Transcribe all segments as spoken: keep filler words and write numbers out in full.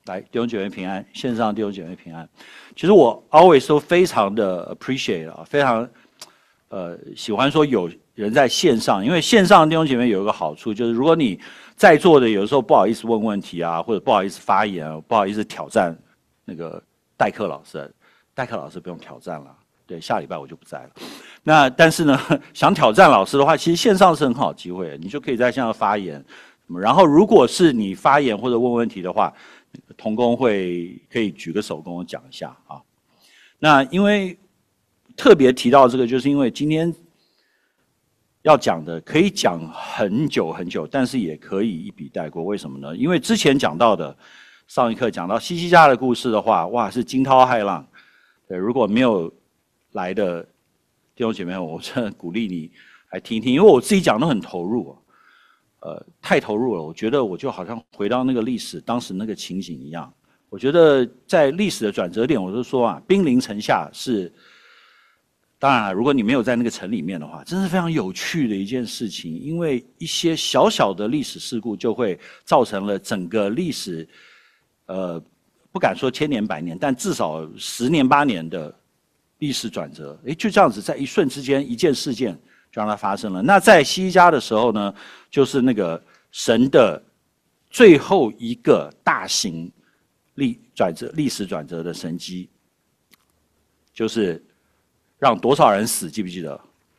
来，弟兄姐妹平安，线上弟兄姐妹平安。其实我 always 都非常的 appreciate 啊，非常呃喜欢说有人在线上，因为线上弟兄姐妹有一个好处，就是如果你在座的有时候不好意思问问题啊，或者不好意思发言，不好意思挑战那个代课老师，代课老师不用挑战了，对，下礼拜我就不在了。那但是呢，想挑战老师的话，其实线上是很好的机会，你就可以在线上发言。然后如果是你发言或者问问题的话，同工会可以举个手跟我讲一下啊。那因为特别提到这个，就是因为今天要讲的可以讲很久很久，但是也可以一笔带过。为什么呢？因为之前讲到的上一课讲到西西家的故事的话，哇，是惊涛骇浪。对，如果没有来的弟兄姐妹，我真的鼓励你来听一听，因为我自己讲都很投入。呃，太投入了，我觉得我就好像回到那个历史当时那个情景一样。我觉得在历史的转折点，我就说啊，兵临城下是，当然了，如果你没有在那个城里面的话，真是非常有趣的一件事情，因为一些小小的历史事故就会造成了整个历史，呃，不敢说千年百年，但至少十年八年的历史转折。诶，就这样子，在一瞬之间，一件事件就让它发生了。那在西西家的时候呢，就是那个神的最后一个大型历转折、历史转折的神迹，就是让多少人死？记不记得？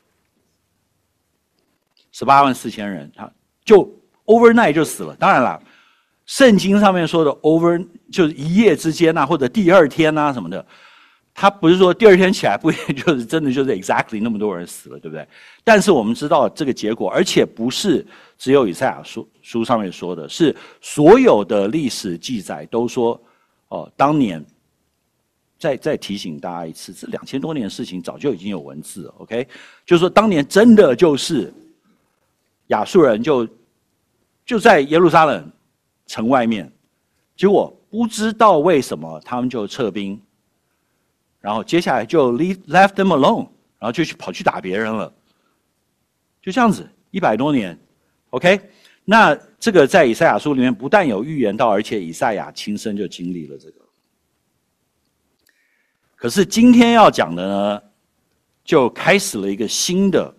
十八万四千人，他就 overnight 就死了。当然了，圣经上面说的 over 就是一夜之间啊，或者第二天啊什么的。他不是说第二天起来不就是真的就是 exactly 那么多人死了，对不对？但是我们知道这个结果，而且不是只有以赛亚书书上面说的，是所有的历史记载都说，哦，当年再再提醒大家一次，这两千多年的事情早就已经有文字了 ，OK？ 就是说当年真的就是亚述人就就在耶路撒冷城外面，结果不知道为什么他们就撤兵。然后接下来就 leave left them alone， 然后就去跑去打别人了，就这样子一百多年 ，OK？ 那这个在以赛亚书里面不但有预言到，而且以赛亚亲身就经历了这个。可是今天要讲的呢，就开始了一个新的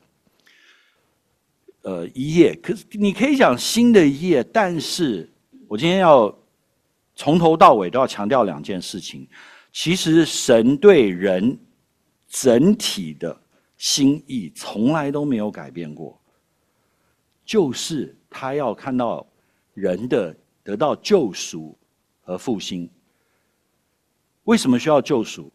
呃一页。可是你可以讲新的一页，但是我今天要从头到尾都要强调两件事情。其实神对人整体的心意从来都没有改变过，就是他要看到人的得到救赎和复兴。为什么需要救赎？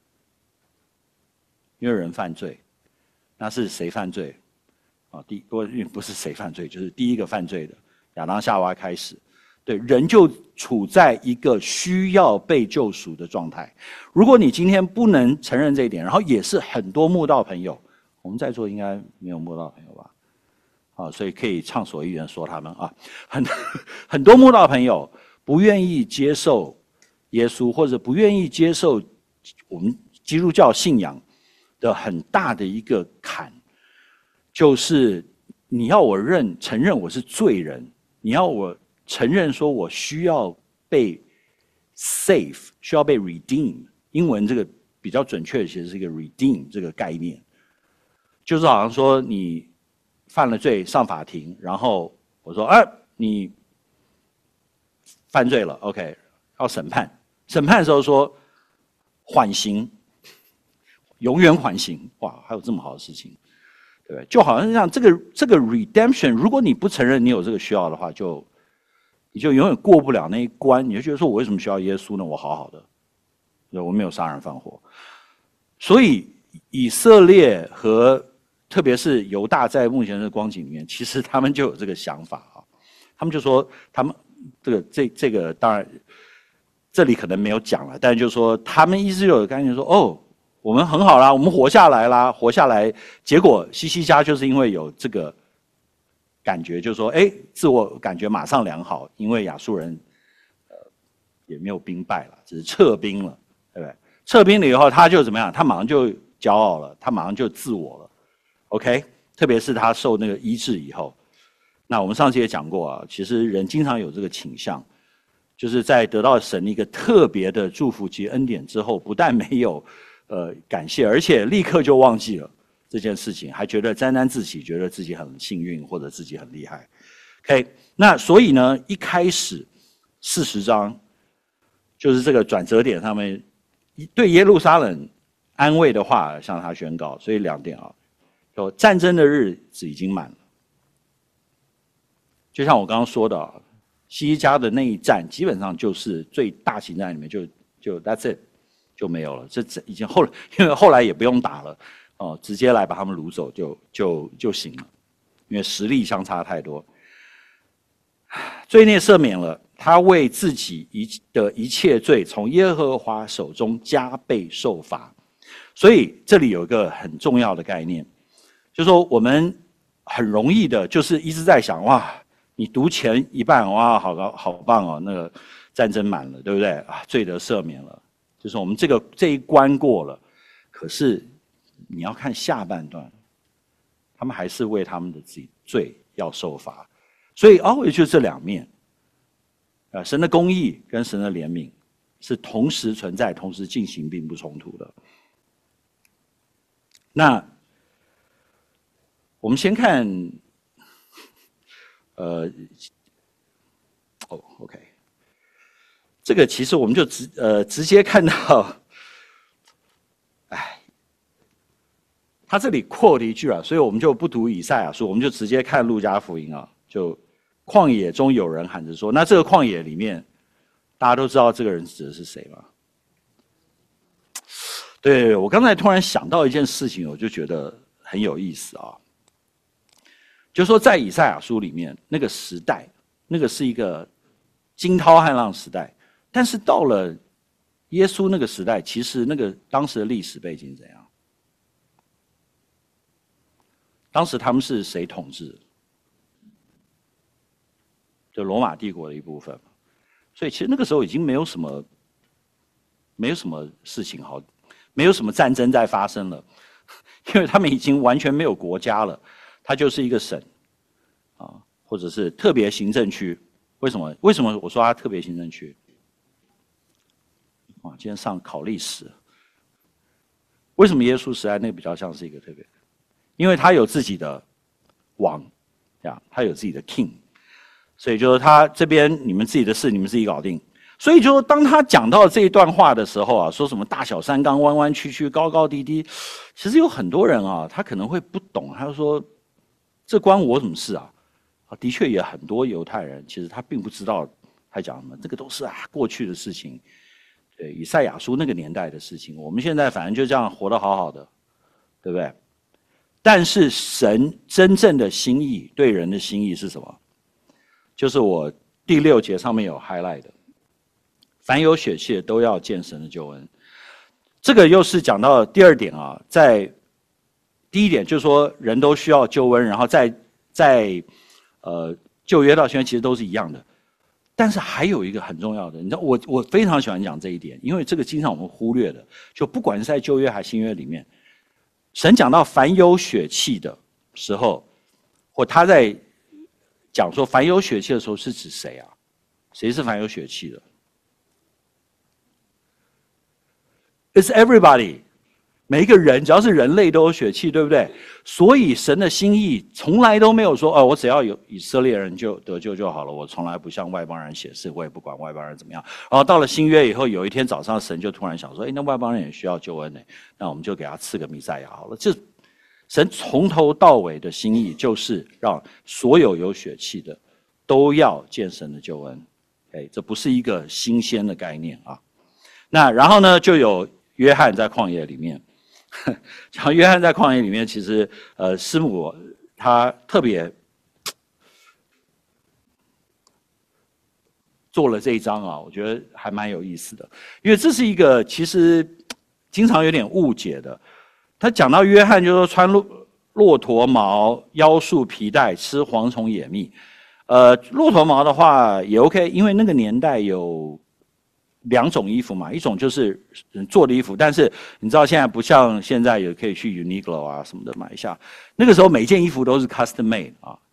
因为人犯罪。那是谁犯罪？啊，第不不是谁犯罪，就是第一个犯罪的亚当夏娃开始。对，人就处在一个需要被救赎的状态。如果你今天不能承认这一点，然后也是很多慕道朋友，我们在座应该没有慕道朋友吧？啊，所以可以畅所欲言说他们啊，很很多慕道朋友不愿意接受耶稣，或者不愿意接受我们基督教信仰的很大的一个坎，就是你要我认承认我是罪人，你要我承认说我需要被 save， 需要被 redeem。英文这个比较准确的其实是一个 redeem 这个概念，就是好像说你犯了罪上法庭，然后我说啊你犯罪了 ，OK， 要审判，审判的时候说缓刑，永远缓刑，哇，还有这么好的事情，对不对？就好像像这个这个 redemption， 如果你不承认你有这个需要的话，就你就永远过不了那一关，你就觉得说我为什么需要耶稣呢？我好好的，我没有杀人放火。所以以色列和特别是犹大在目前的光景里面，其实他们就有这个想法啊。他们就说他们这个这这个当然这里可能没有讲了，但是就是说他们意思就有概念说哦，我们很好啦，我们活下来啦，活下来。结果西西家就是因为有这个感觉，就是说，哎，自我感觉马上良好，因为亚述人，呃，也没有兵败了，只是撤兵了，对不对？撤兵了以后，他就怎么样？他马上就骄傲了，他马上就自我了 ，OK？ 特别是他受那个医治以后，那我们上次也讲过啊，其实人经常有这个倾向， 就是在得到神一个特别的祝福及恩典之后，不但没有呃感谢，而且立刻就忘记了这件事情，还觉得沾沾自喜，觉得自己很幸运或者自己很厉害。OK， 那所以呢，一开始四十章就是这个转折点上面，对耶路撒冷安慰的话向他宣告。所以两点啊，就战争的日子已经满了，就像我刚刚说的啊。西西家的那一战，基本上就是最大型战里面就就 that's it 就没有了。这已经后来，因为后来也不用打了，哦，直接来把他们掳走就就就行了，因为实力相差太多。罪孽赦免了，他为自己一的一切罪，从耶和华手中加倍受罚。所以这里有一个很重要的概念，就是说我们很容易的，就是一直在想哇。你读前一半，哇，好高，好棒哦！那个战争满了，对不对啊？罪得赦免了，就是我们这个这一关过了。可是你要看下半段，他们还是为他们的自己罪要受罚。所以哦，也就是这两面啊，神的公义跟神的怜悯是同时存在、同时进行，并不冲突的。那我们先看。呃，哦 ，OK， 这个其实我们就直呃直接看到，哎，他这里 quote 一句啊，所以我们就不读以赛亚书，我们就直接看路加福音啊。就旷野中有人喊着说，那这个旷野里面，大家都知道这个人指的是谁吗？对，我刚才突然想到一件事情，我就觉得很有意思啊。就说在以赛亚书里面，那个时代，那个是一个惊涛骇浪时代，但是到了耶稣那个时代，其实那个当时的历史背景怎样？当时他们是谁统治？就罗马帝国的一部分，所以其实那个时候已经没有什么，没有什么事情好，没有什么战争在发生了，因为他们已经完全没有国家了。它就是一个省，啊，或者是特别行政区。为什么？为什么我说它特别行政区？啊，今天上考历史。为什么耶稣时代那个比较像是一个特别？因为他有自己的王，呀，他有自己的 king， 所以就是他这边你们自己的事你们自己搞定。所以就当他讲到这一段话的时候啊，说什么大小山冈、弯弯曲曲、高高低低，其实有很多人啊，他可能会不懂，他就说。这关我什么事啊？啊，的确也很多犹太人，其实他并不知道他讲什么，这个都是啊过去的事情，对，以赛亚书那个年代的事情。我们现在反正就这样活得好好的，对不对？但是神真正的心意，对人的心意是什么？就是我第六节上面有 highlight 的，凡有血气的都要见神的救恩。这个又是讲到第二点啊，在。第一点就是说，人都需要救恩，然后在在呃旧约到新约其实都是一样的。但是还有一个很重要的，你知道，我我非常喜欢讲这一点，因为这个经常我们忽略的，就不管是在旧约还是新约里面，神讲到凡有血气的时候，或他在讲说凡有血气的时候是指谁啊？谁是凡有血气的 ？It's everybody。每一个人只要是人类都有血气，对不对？所以神的心意从来都没有说，哦，我只要有以色列人就得救就好了，我从来不向外邦人显示，我也不管外邦人怎么样。然后到了新约以后，有一天早上，神就突然想说，哎，那外邦人也需要救恩呢，那我们就给他赐个弥赛亚好了。这神从头到尾的心意就是让所有有血气的都要见神的救恩。哎，这不是一个新鲜的概念啊。那然后呢，就有约翰在旷野里面。讲约翰在旷野里面，其实呃，师母他特别做了这一章啊，我觉得还蛮有意思的，因为这是一个其实经常有点误解的。他讲到约翰就说穿骆骆驼毛、腰束皮带、吃蝗虫野蜜。呃，骆驼毛的话也 OK， 因为那个年代有。两种衣服嘛，一种就是做的衣服，但是你知道现在不像现在也可以去 Uniqlo 啊什么的买一下，那个时候每件衣服都是 custom made 啊，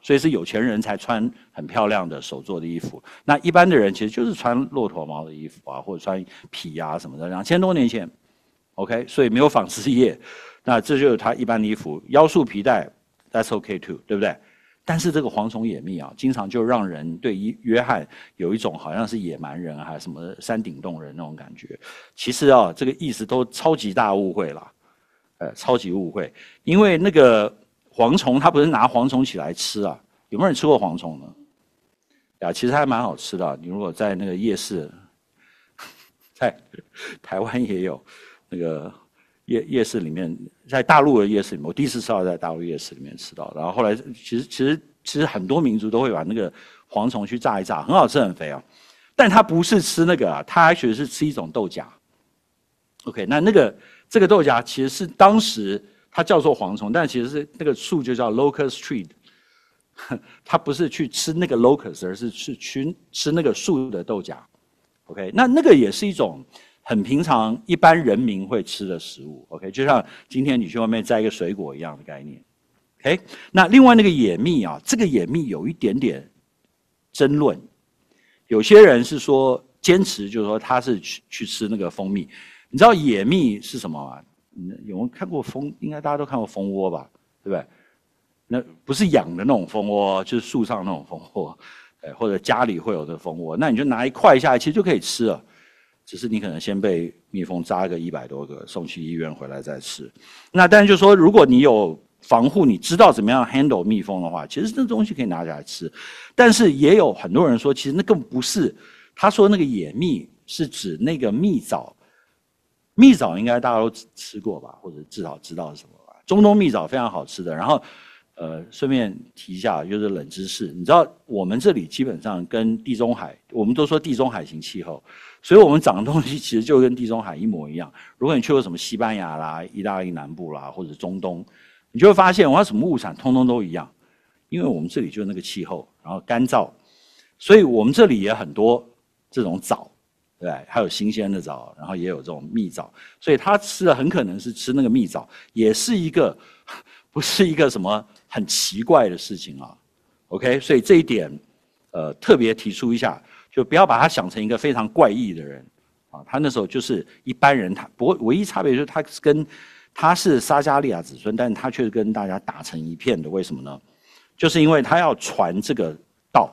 所以是有钱人才穿很漂亮的手做的衣服。那一般的人其实就是穿骆驼毛的衣服啊，或者穿皮啊什么的。两千多年前 ，OK， 所以没有纺织业，那这就是他一般的衣服。腰束皮带 ，That's OK too， 对不对？但是这个蝗虫野蜜啊，经常就让人对约翰有一种好像是野蛮人还是什么山顶洞人那种感觉。其实啊，这个意思都超级大误会啦，呃，超级误会。因为那个蝗虫，它不是拿蝗虫起来吃啊？有没有人吃过蝗虫呢？呀，其实还蛮好吃的啊。你如果在那个夜市，在台湾也有那个。夜夜市里面，在大陆的夜市里面，我第一次吃到在大陆夜市里面吃到，然后后来其实其实其实很多民族都会把那个蝗虫去炸一炸，很好吃很肥啊，但它不是吃那个啊，它其实是吃一种豆荚。OK， 那那个这个豆荚其实是当时它叫做蝗虫，但其实是那个树就叫 locust tree， 它不是去吃那个 locust， 而是去去吃那个树的豆荚。OK， 那那个也是一种。很平常，一般人民会吃的食物 ，OK， 就像今天你去外面摘一个水果一样的概念 ，OK。那另外那个野蜜啊，这个野蜜有一点点争论，有些人是说坚持，就是说他是去去吃那个蜂蜜。你知道野蜜是什么吗？有人看过蜂？应该大家都看过蜂窝吧，对不对？那不是养的那种蜂窝，就是树上那种蜂窝，哎，或者家里会有的蜂窝，那你就拿一块下来，其实就可以吃了。只是你可能先被蜜蜂扎个一百多个，送去医院回来再吃。那但是就说，如果你有防护，你知道怎么样 handle 蜜蜂的话，其实这东西可以拿起来吃。但是也有很多人说，其实那根本不是。他说那个野蜜是指那个蜜枣，蜜枣应该大家都吃过吧，或者至少知道是什么吧。中东蜜枣非常好吃的。然后，呃，顺便提一下，就是冷知识，你知道我们这里基本上跟地中海，我们都说地中海型气候。所以我们长的东西其实就跟地中海一模一样。如果你去过什么西班牙啦、意大利南部啦，或者中东，你就会发现，我要什么物产通通都一样，因为我们这里就是那个气候，然后干燥，所以我们这里也很多这种枣，对，还有新鲜的枣，然后也有这种蜜枣，所以他吃的很可能是吃那个蜜枣，也是一个不是一个什么很奇怪的事情啊。OK， 所以这一点，呃，特别提出一下。就不要把他想成一个非常怪异的人，啊，他那时候就是一般人，他不过唯一差别就是他跟他是撒迦利亚子孙，但是他却是跟大家打成一片的，为什么呢？就是因为他要传这个道，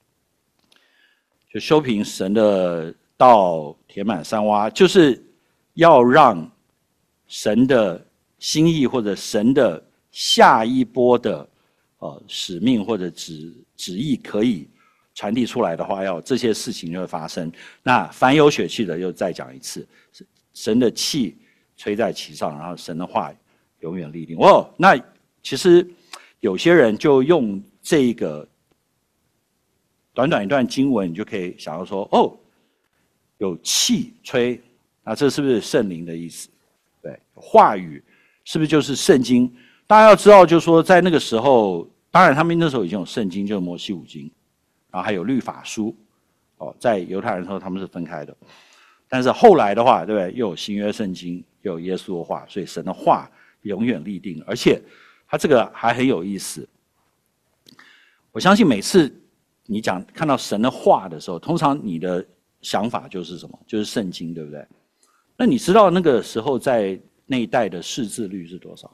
就修平神的道，填满山洼，就是要让神的心意或者神的下一波的呃使命或者旨旨意可以。传递出来的话，要这些事情就会发生。那凡有血气的，又再讲一次，神的气吹在其上，然后神的话永远立定。哦，那其实有些人就用这个短短一段经文，你就可以想到说，哦，有气吹，那这是不是圣灵的意思？对，话语是不是就是圣经？大家要知道，就是说在那个时候，当然他们那时候已经有圣经，就是摩西五经。然后还有律法书，哦，在犹太人的时候他们是分开的，但是后来的话，对不对？又有新约圣经，又有耶稣的话，所以神的话永远立定，而且他这个还很有意思。我相信每次你讲看到神的话的时候，通常你的想法就是什么？就是圣经，对不对？那你知道那个时候在那一代的识字率是多少？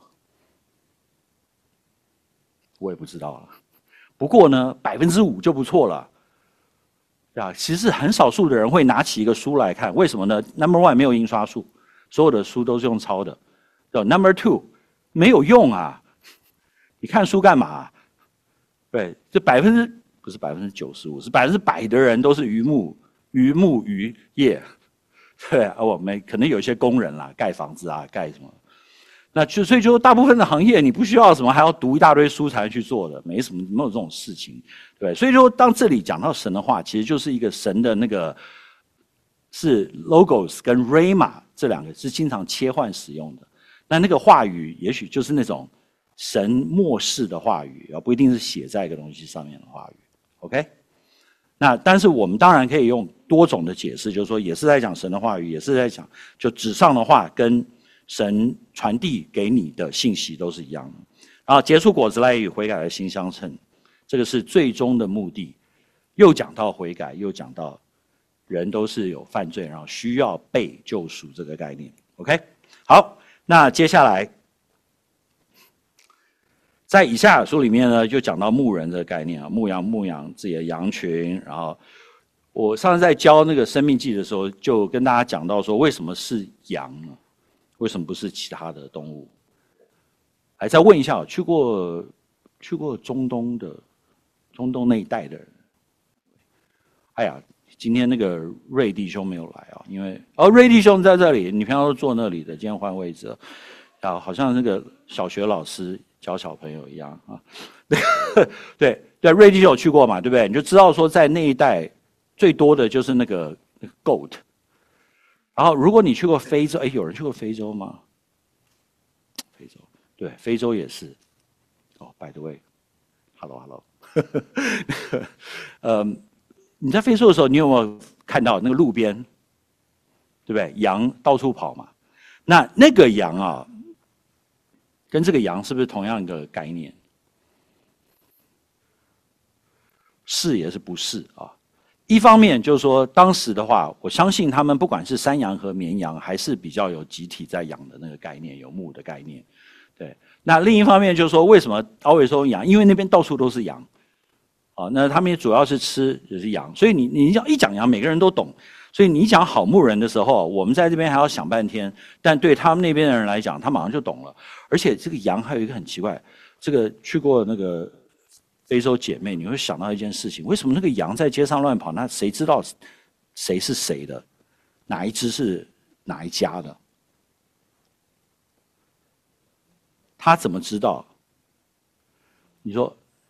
我也不知道了。不过呢，百分之五就不错了，对吧？其实很少数的人会拿起一个书来看，为什么呢 ？Number one 没有印刷术，所有的书都是用抄的。Number two 没有用啊，你看书干嘛？对，这百分之不是百分之九十五，是百分之百的人都是渔牧、渔牧渔业，对啊，我们可能有一些工人啦，盖房子啊，盖什么。那就所以就大部分的行业，你不需要什么还要读一大堆书才能去做的，没什么没有这种事情，对。所以说，当这里讲到神的话，其实就是一个神的那个是 logos 跟 rhema 这两个是经常切换使用的。那那个话语，也许就是那种神默示的话语，而不一定是写在一个东西上面的话语。OK， 那但是我们当然可以用多种的解释，就是说也是在讲神的话语，也是在讲就纸上的话跟神传递给你的信息都是一样的。然后结出果子来与悔改的心相称， 这个是最终的目的。又讲到悔改，又讲到人都是有犯罪，然后需要被救赎这个概念。OK， 好，那接下来在以赛亚书里面呢，就讲到牧人这个概念啊，牧羊牧养自己的羊群。然后我上次在教那个生命记的时候，就跟大家讲到说，为什么是羊呢？为什么不是其他的动物？还再问一下，去过去过中东的中东那一带的人？哎呀，今天那个瑞弟兄没有来啊，因为哦，瑞弟兄在这里，你平常都坐那里的，今天换位置了，啊，好像那个小学老师教小朋友一样啊。对对，瑞弟兄有去过嘛，对不对？你就知道说，在那一带最多的就是那个那个 goat。然后，如果你去过非洲，哎，有人去过非洲吗？非洲，对，非洲也是。哦 ，by the way，hello hello， 嗯。你在非洲的时候，你有没有看到那个路边，对不对？羊到处跑嘛。那那个羊啊，跟这个羊是不是同样一个概念？是也是不是啊？一方面就是说，当时的话，我相信他们不管是山羊和绵羊，还是比较有集体在养的那个概念，有牧的概念。对。那另一方面就是说，为什么高尾收羊？因为那边到处都是羊。啊，那他们也主要是吃就是羊，所以你你讲一讲羊，每个人都懂。所以你讲好牧人的时候，我们在这边还要想半天，但对他们那边的人来讲，他马上就懂了。而且这个羊还有一个很奇怪，这个去过那个非洲姐妹，你会想到一件事情：为什么那个羊在街上乱跑？那谁知道谁是谁的？哪一只是哪一家的？他怎么知道？你说？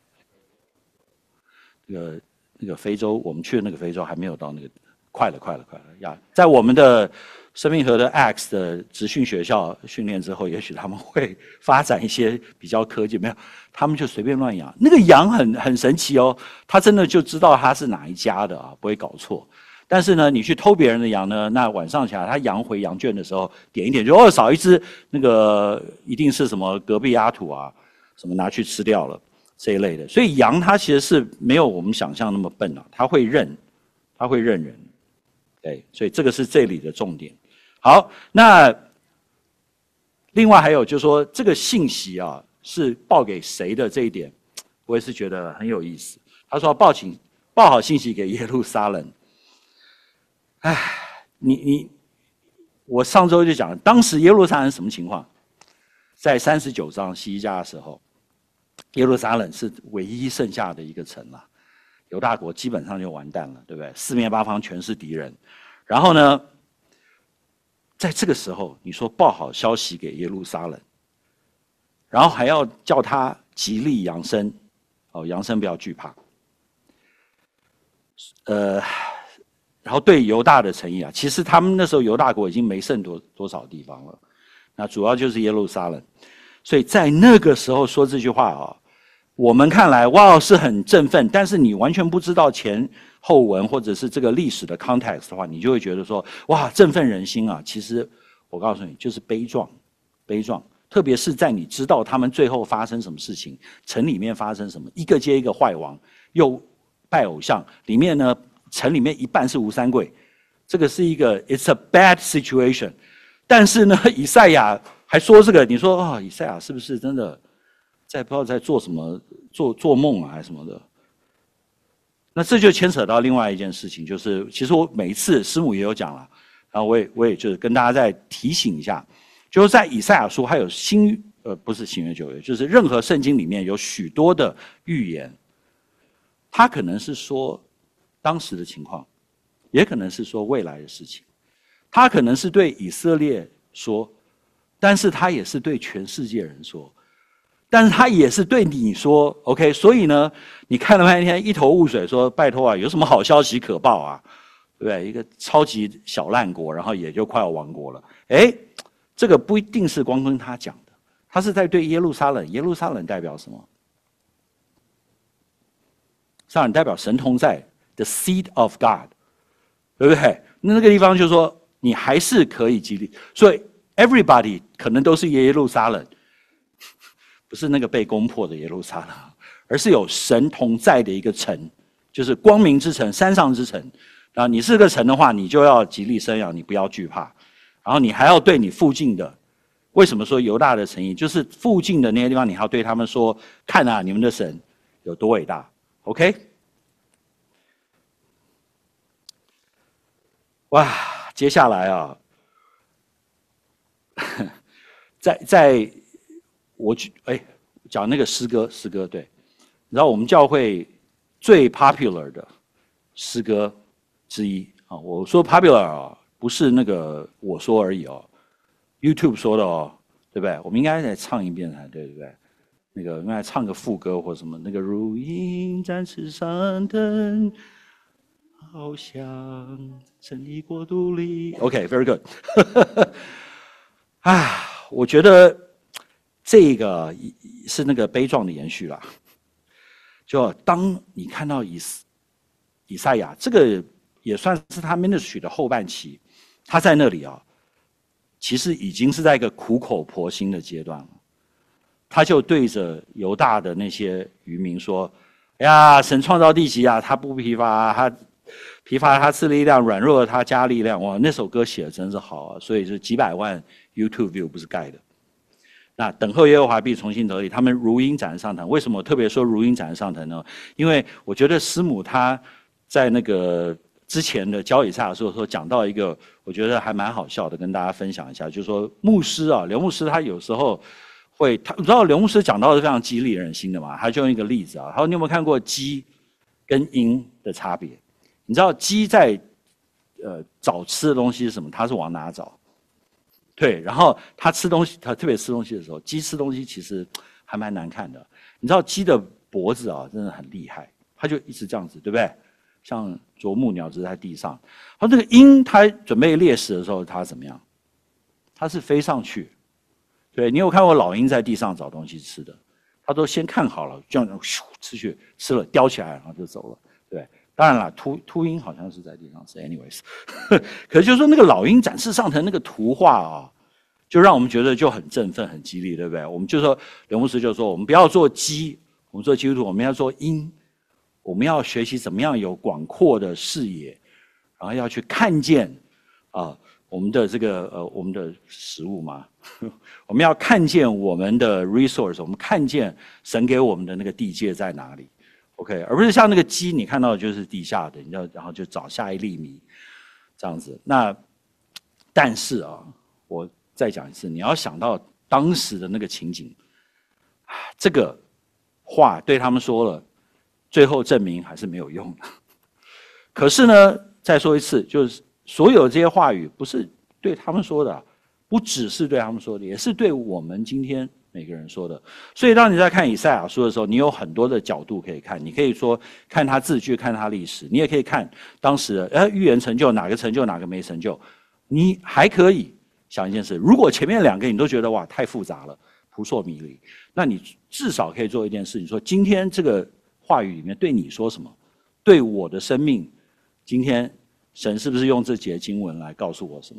那个那个非洲，我们去的那个非洲还没有到那个，快了，快了，快了呀！在我们的生命河的 X 的职训学校训练之后，也许他们会发展一些比较科技，没有，他们就随便乱养。那个羊很很神奇哦，他真的就知道他是哪一家的啊，不会搞错。但是呢，你去偷别人的羊呢，那晚上起来他羊回羊圈的时候，点一点就哦少一只，那个一定是什么隔壁阿土啊，什么拿去吃掉了。这一类的，所以羊它其实是没有我们想象那么笨啊，它会认，它会认人，对，所以这个是这里的重点。好，那另外还有就是说，这个信息啊是报给谁的这一点，我也是觉得很有意思。他说报请报好信息给耶路撒冷。哎，你你，我上周就讲，当时耶路撒冷什么情况？在三十九章西家的时候。耶路撒冷是唯一剩下的一个城了，犹大国基本上就完蛋了，对不对？四面八方全是敌人。然后呢，在这个时候，你说报好消息给耶路撒冷，然后还要叫他极力扬声，哦，扬声不要惧怕。呃，然后对犹大的诚意啊，其实他们那时候犹大国已经没剩多多少地方了，那主要就是耶路撒冷。所以在那个时候说这句话啊，我们看来哇是很振奋，但是你完全不知道前后文或者是这个历史的 context 的话，你就会觉得说哇振奋人心啊。其实我告诉你，就是悲壮，悲壮。特别是在你知道他们最后发生什么事情，城里面发生什么，一个接一个坏王，又拜偶像，里面呢城里面一半是吴三桂，这个是一个 it's a bad situation。但是呢，以赛亚还说这个，你说啊、哦，以赛亚是不是真的在不知道在做什么，做做梦啊还是什么的？那这就牵扯到另外一件事情，就是其实我每一次师母也有讲了，然后我也我也就是跟大家再提醒一下，就是在以赛亚书还有新呃不是新约旧约，就是任何圣经里面有许多的预言，它可能是说当时的情况，也可能是说未来的事情，它可能是对以色列说。但是他也是对全世界人说，但是他也是对你说 ，OK？ 所以呢，你看了半天一头雾水，说拜托啊，有什么好消息可报啊？对不对？一个超级小烂国，然后也就快要亡国了。哎，这个不一定是光跟他讲的，他是在对耶路撒冷。耶路撒冷代表什么？撒冷代表神同在 ，the seat of God， 对不对？那那个地方就是说，你还是可以激励，所以。Everybody 可能都是耶路撒冷，不是那个被攻破的耶路撒冷， 而是有神同在的一个城，就是光明之城、山上之城。啊，你是个城的话，你就要极力生养，你不要惧怕。然后你还要对你附近的，为什么说犹大的诚意？就是附近的那些地方，你还要对他们说：看啊，你们的神有多伟大。OK？ 哇，接下来啊，在在我去哎讲那个诗歌，诗歌对，你知道我们教会最 popular 的诗歌之一啊，我说 popular 啊，不是那个我说而已哦 ，YouTube 说的哦，对不对？我们应该再唱一遍才对，对不对？那个应该唱个副歌或什么，那个如鹰展翅上腾。好像神的国度里 ，OK，very、okay, good 。啊，我觉得这个是那个悲壮的延续啦。就当你看到以以赛亚，这个也算是他 ministry 的后半期，他在那里啊，其实已经是在一个苦口婆心的阶段了。他就对着犹大的那些渔民说：“哎呀，神创造地极啊，他不疲乏，他。”疲乏他赐力量，软弱他加力量。哇，那首歌写的真是好啊！所以是几百万 YouTube view 不是盖的。那等候耶和华必重新得力，他们如鹰展上腾。为什么我特别说如鹰展上腾呢？因为我觉得师母她在那个之前的教以赛亚的时候讲到一个，我觉得还蛮好笑的，跟大家分享一下，就是说牧师啊，刘牧师他有时候会，他你知道刘牧师讲到是非常激励人心的嘛，他就用一个例子啊，他说你有没有看过鸡跟鹰的差别？你知道鸡在呃找吃的东西是什么？它是往哪找？对，然后它吃东西，它特别吃东西的时候，鸡吃东西其实还蛮难看的。你知道鸡的脖子啊，真的很厉害，它就一直这样子，对不对？像啄木鸟只是在地上。然后那个鹰，它准备猎食的时候，它怎么样？它是飞上去。对，你有看过老鹰在地上找东西吃的？它都先看好了，这样咻吃去吃了，叼起来，然后就走了，对。当然了，秃秃鹰好像是在地上吃 ，anyways， 可是就是说那个老鹰展翅上腾那个图画啊，就让我们觉得就很振奋、很激励，对不对？我们就说刘牧师就说，我们不要做鸡，我们做基督徒，我们要做鹰，我们要学习怎么样有广阔的视野，然后要去看见啊我们的这个呃我们的食物嘛，我们要看见我们的 resource， 我们看见神给我们的那个地界在哪里。OK， 而不是像那个鸡，你看到的就是地下的，你要然后就找下一粒米，这样子。那但是啊，我再讲一次，你要想到当时的那个情景，这个话对他们说了，最后证明还是没有用的。可是呢，再说一次，就是所有这些话语不是对他们说的，不只是对他们说的，也是对我们今天。每个人说的，所以当你在看以赛亚书的时候，你有很多的角度可以看。你可以说看他字句，看他历史，你也可以看当时的呃预言成就，哪个成就，哪个没成就。你还可以想一件事：如果前面两个你都觉得哇太复杂了，扑朔迷离，那你至少可以做一件事，你说今天这个话语里面对你说什么？对我的生命，今天神是不是用这节经文来告诉我什么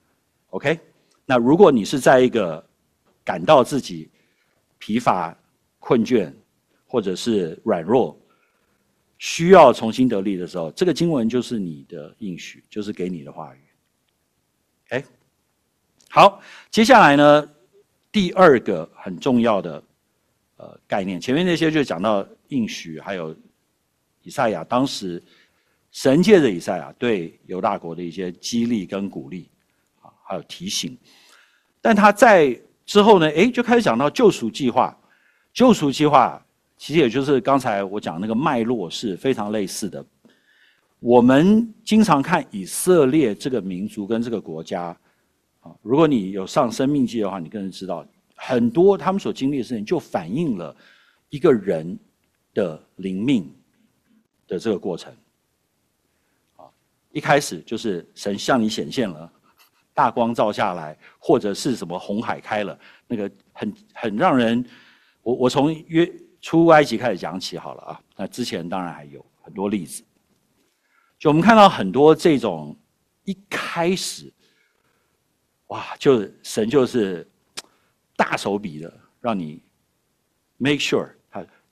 ？OK？ 那如果你是在一个感到自己疲乏、困倦，或者是软弱，需要重新得力的时候，这个经文就是你的应许，就是给你的话语。OK， 好，接下来呢，第二个很重要的呃概念，前面那些就讲到应许，还有以赛亚当时神借着以赛亚对犹大国的一些激励跟鼓励啊，还有提醒，但他在之后呢，哎，就开始讲到救赎计划。救赎计划其实也就是刚才我讲那个脉络是非常类似的。我们经常看以色列这个民族跟这个国家，啊，如果你有上生命记的话，你更是知道很多他们所经历的事情，就反映了一个人的灵命的这个过程。啊，一开始就是神向你显现了。大光照下来，或者是什么红海开了，那个很很让人，我我从约出埃及开始讲起好了啊。那之前当然还有很多例子，就我们看到很多这种一开始，哇，就神就是大手笔的让你 make sure 他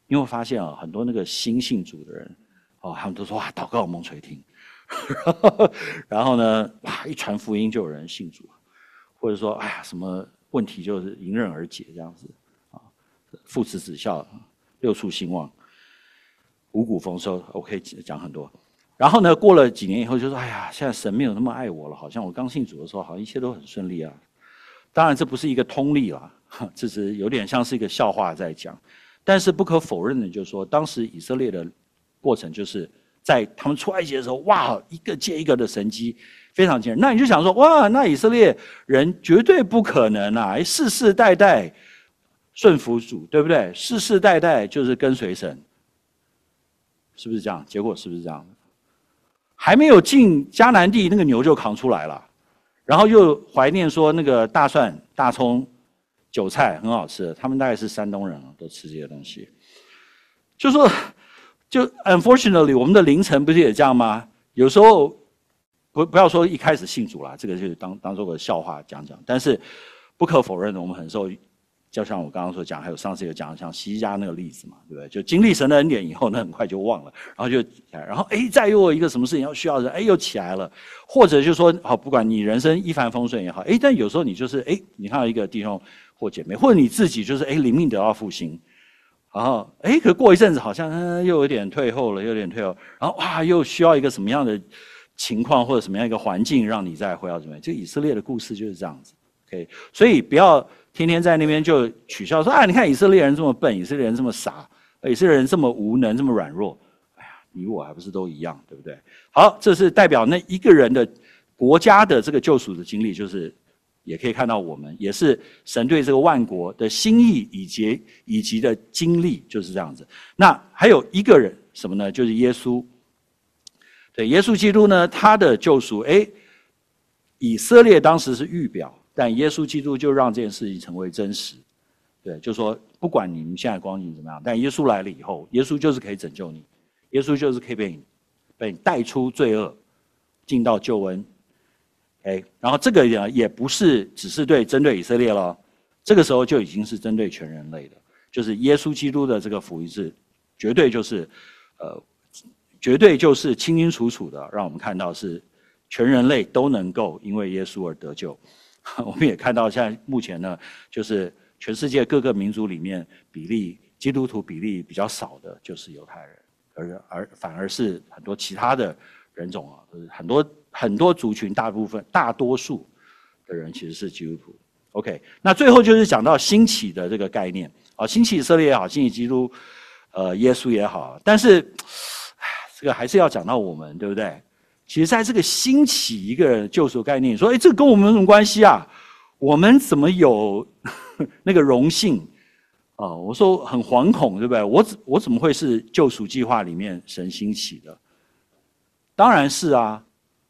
你会发现啊，很多那个新信主的人，哦，他们都说哇，祷告蒙垂听，然后呢，哇，一传福音就有人信主，或者说哎呀，什么问题就是迎刃而解这样子啊，父慈子孝，六畜兴旺，五谷丰收，我可以讲很多。然后呢，过了几年以后，就说哎呀，现在神没有那么爱我了，好像我刚信主的时候，好像一切都很顺利啊。当然，这不是一个通例啦，这是有点像是一个笑话在讲。但是不可否认的，就是说，当时以色列的过程，就是在他们出埃及的时候，哇，一个接一个的神迹，非常惊人。那你就想说，哇，那以色列人绝对不可能啊，世世代代顺服主，对不对？世世代代就是跟随神，是不是这样？结果是不是这样？还没有进迦南地，那个牛就扛出来了，然后又怀念说那个大蒜、大葱、韭菜很好吃，他们大概是山东人都吃这些东西。就说，就 unfortunately， 我们的凌晨不是也这样吗？有时候不不要说一开始信主啦，这个就是当当做个笑话讲讲。但是不可否认的，我们很受，就像我刚刚所讲，还有上次有讲像西家那个例子嘛，对不对？就经历神的恩典以后，那很快就忘了，然后就然后哎，再又有一个什么事情要需要人，哎，又起来了。或者就说好，不管你人生一帆风顺也好，哎，但有时候你就是哎，你看到一个弟兄或姐妹，或者你自己就是哎，灵命得到复兴。然后，哎，可过一阵子好像嗯又有点退后了，又有点退后，然后哇，又需要一个什么样的情况或者什么样一个环境，让你再回到这边？就以色列的故事就是这样子 ，OK。所以不要天天在那边就取笑说啊，你看以色列人这么笨，以色列人这么傻，以色列人这么无能，这么软弱。哎呀，你我还不是都一样，对不对？好，这是代表那一个人的国家的这个救赎的经历，就是。也可以看到，我们也是神对这个万国的心意以及以及的经历就是这样子。那还有一个人什么呢？就是耶稣。对，耶稣基督呢，他的救赎，哎，以色列当时是预表，但耶稣基督就让这件事情成为真实。对，就说不管你们现在光景怎么样，但耶稣来了以后，耶稣就是可以拯救你，耶稣就是可以被你被你带出罪恶，进到救恩。哎，然后这个呢，也不是只是对针对以色列了，这个时候就已经是针对全人类的，就是耶稣基督的这个福音是绝对就是，呃，绝对就是清清楚楚的，让我们看到是全人类都能够因为耶稣而得救。我们也看到现在目前呢，就是全世界各个民族里面比例基督徒比例比较少的就是犹太人，而而反而是很多其他的人种啊，就是很多。很多族群，大部分、大多数的人其实是基督徒。OK， 那最后就是讲到兴起的这个概念啊，兴起以色列也好，兴起基督，呃，耶稣也好，但是，哎，这个还是要讲到我们，对不对？其实，在这个兴起一个救赎概念，说，哎，这个跟我们有什么关系啊？我们怎么有那个荣幸啊？我说很惶恐，对不对？我怎我怎么会是救赎计划里面神兴起的？当然是啊。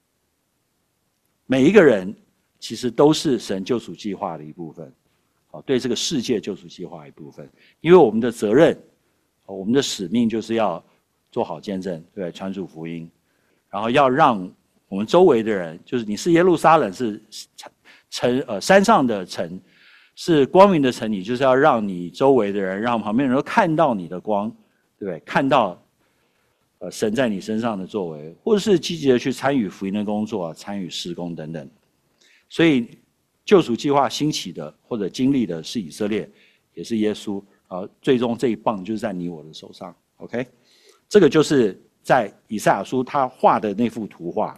每一个人其实都是神救赎计划的一部分，好，对这个世界救赎计划一部分。因为我们的责任，我们的使命就是要做好见证，对，传主福音，然后要让我们周围的人，就是你是耶路撒冷是城呃山上的城，是光明的城，你就是要让你周围的人，让旁边人都看到你的光，对不对？看到。呃，神在你身上的作为，或者是积极的去参与福音的工作、参与事工等等。所以，救赎计划兴起的或者经历的是以色列，也是耶稣。啊，最终这一棒就是在你我的手上。OK， 这个就是在以赛亚书他画的那幅图画。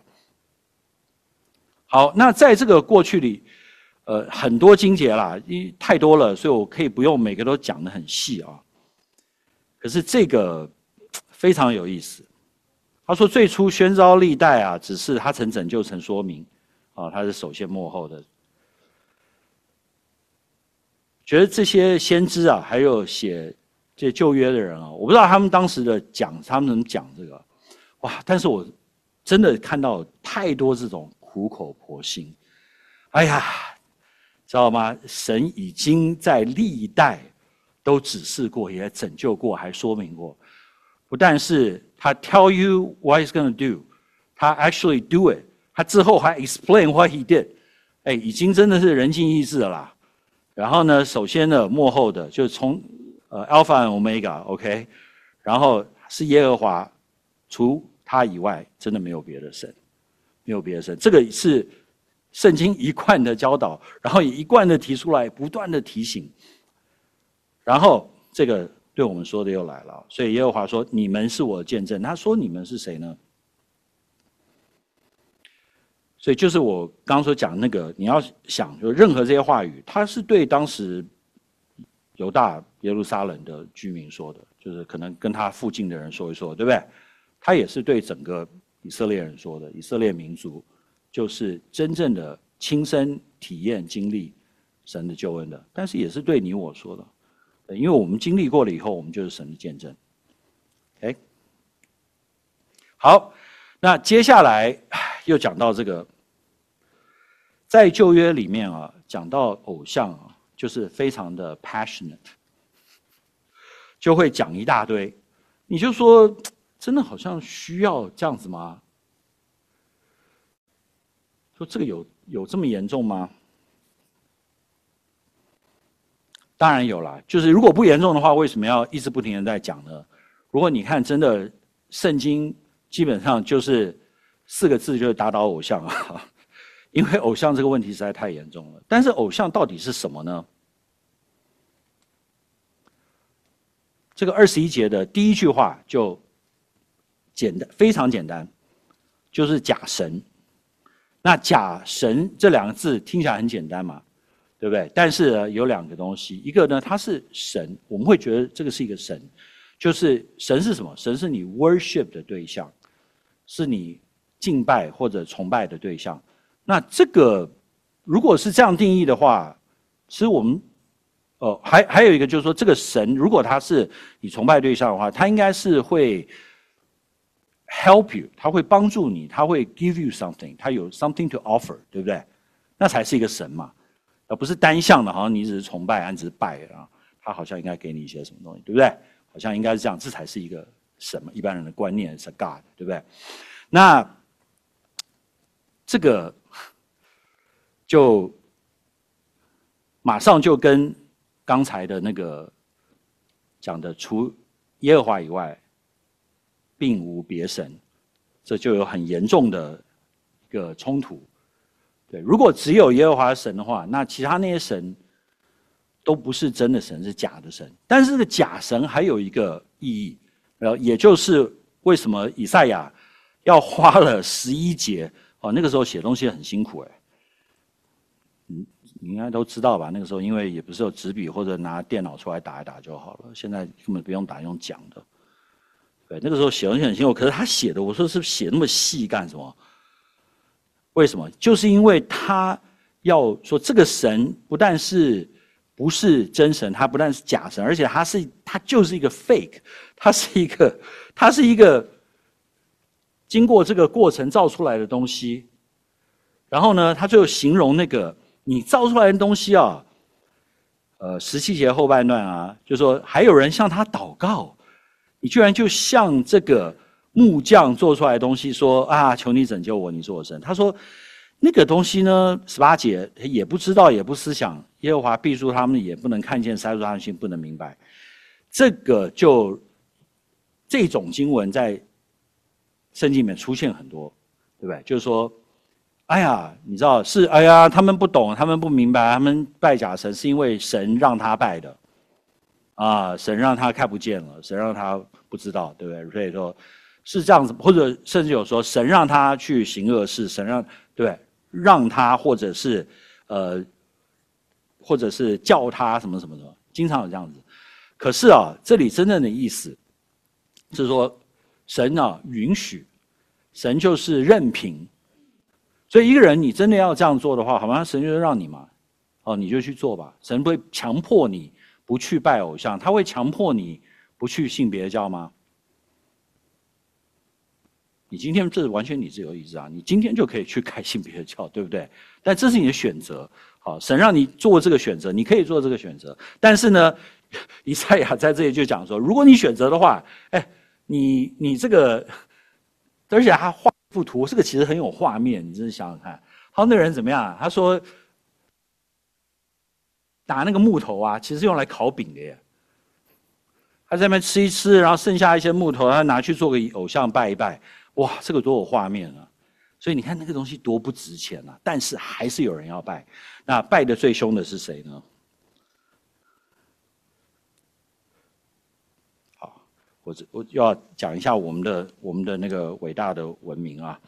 好，那在这个过去里，呃，很多经节啦，因为太多了，所以我可以不用每个都讲得很细啊。可是这个。非常有意思，他说最初宣召历代啊，只是他曾拯救曾说明，啊，他是首先幕后的。觉得这些先知啊，还有写这旧约的人啊，我不知道他们当时的讲，他们怎么讲这个，哇！但是我真的看到太多这种苦口婆心，哎呀，知道吗？神已经在历代都指示过，也拯救过，还说明过。不但是他 tell you what he's going to do， 他 actually do it， 他之后还 explain what he did， 哎，已经真的是人尽意志了啦。然后呢，首先呢，幕后的就是从呃 Alpha and Omega，OK，、okay? 然后是耶和华，除他以外，真的没有别的神，没有别的神。这个是圣经一贯的教导，然后也一贯的提出来，不断的提醒。然后这个对我们说的又来了，所以耶和华说：“你们是我的见证。”他说：“你们是谁呢？”所以就是我刚刚所讲那个，你要想，就任何这些话语，他是对当时犹大耶路撒冷的居民说的，就是可能跟他附近的人说一说，对不对？他也是对整个以色列人说的，以色列民族就是真正的亲身体验经历神的救恩的，但是也是对你我说的，因为我们经历过了以后，我们就是神的见证。OK， 好，那接下来又讲到这个，在旧约里面啊，讲到偶像啊，就是非常的 passionate， 就会讲一大堆，你就说真的好像需要这样子吗？说这个有有这么严重吗？当然有啦，就是如果不严重的话，为什么要一直不停的在讲呢？如果你看真的圣经基本上就是四个字，就是打倒偶像啊，因为偶像这个问题实在太严重了。但是偶像到底是什么呢？这个二十一节的第一句话就简单，非常简单，就是假神。那假神这两个字听起来很简单嘛，对不对？但是有两个东西，一个呢，它是神，我们会觉得这个是一个神，就是神是什么？神是你 worship 的对象，是你敬拜或者崇拜的对象。那这个如果是这样定义的话，其实我们哦，还还有一个就是说，这个神如果他是你崇拜对象的话，他应该是会 help you， 他会帮助你，他会 give you something， 他有 something to offer， 对不对？那才是一个神嘛，而不是单向的，好像你只是崇拜，你只是拜啊，他好像应该给你一些什么东西，对不对？好像应该是这样，这才是一个神嘛，一般人的观念是 God， 对不对？那这个就马上就跟刚才的那个讲的除耶和华以外，并无别神，这就有很严重的一个冲突。对，如果只有耶和华神的话，那其他那些神都不是真的神，是假的神。但是这个假神还有一个意义，呃，也就是为什么以赛亚要花了十一节哦，那个时候写东西很辛苦哎。嗯，你应该都知道吧？那个时候因为也不是有纸笔或者拿电脑出来打一打就好了，现在根本不用打，用讲的。对，那个时候写东西很辛苦，可是他写的，我说是不是写那么细干什么？为什么？就是因为他要说这个神不但是不是真神，他不但是假神，而且他是他就是一个 fake， 他是一个他是一个经过这个过程造出来的东西。然后呢，他最后形容那个你造出来的东西啊，呃，十七节后半段啊，就说还有人向他祷告，你居然就像这个木匠做出来的东西说啊，求你拯救我，你是我神。他说那个东西呢，十八节也不知道，也不思想，耶和华必恕他们，也不能看见，塞住他们心，不能明白。这个就这种经文在圣经里面出现很多，对不对？就是说，哎呀，你知道是哎呀，他们不懂，他们不明白，他们拜假神是因为神让他拜的，啊，神让他看不见了，神让他不知道，对不对？所以说是这样子，或者甚至有说神让他去行恶事，神让对不对？让他或者是呃，或者是叫他什么什么的，经常有这样子。可是啊，这里真正的意思是说，神啊允许，神就是任凭。所以一个人你真的要这样做的话，好吗？神就让你嘛，哦，你就去做吧。神不会强迫你不去拜偶像，他会强迫你不去信别的教吗？你今天这是完全你自由意志啊，你今天就可以去改信别的教，对不对？但这是你的选择，好，神让你做这个选择，你可以做这个选择。但是呢，以赛亚在这里就讲说，如果你选择的话，哎，你你这个，而且他画一幅图，这个其实很有画面，你真是想想看。好，那人怎么样？他说，拿那个木头啊，其实用来烤饼的耶。 他在那边吃一吃，然后剩下一些木头，他拿去做个偶像拜一拜，哇，这个多有画面啊！所以你看那个东西多不值钱啊，但是还是有人要拜。那拜的最凶的是谁呢？好，我我又要讲一下我们的我们的那个伟大的文明啊，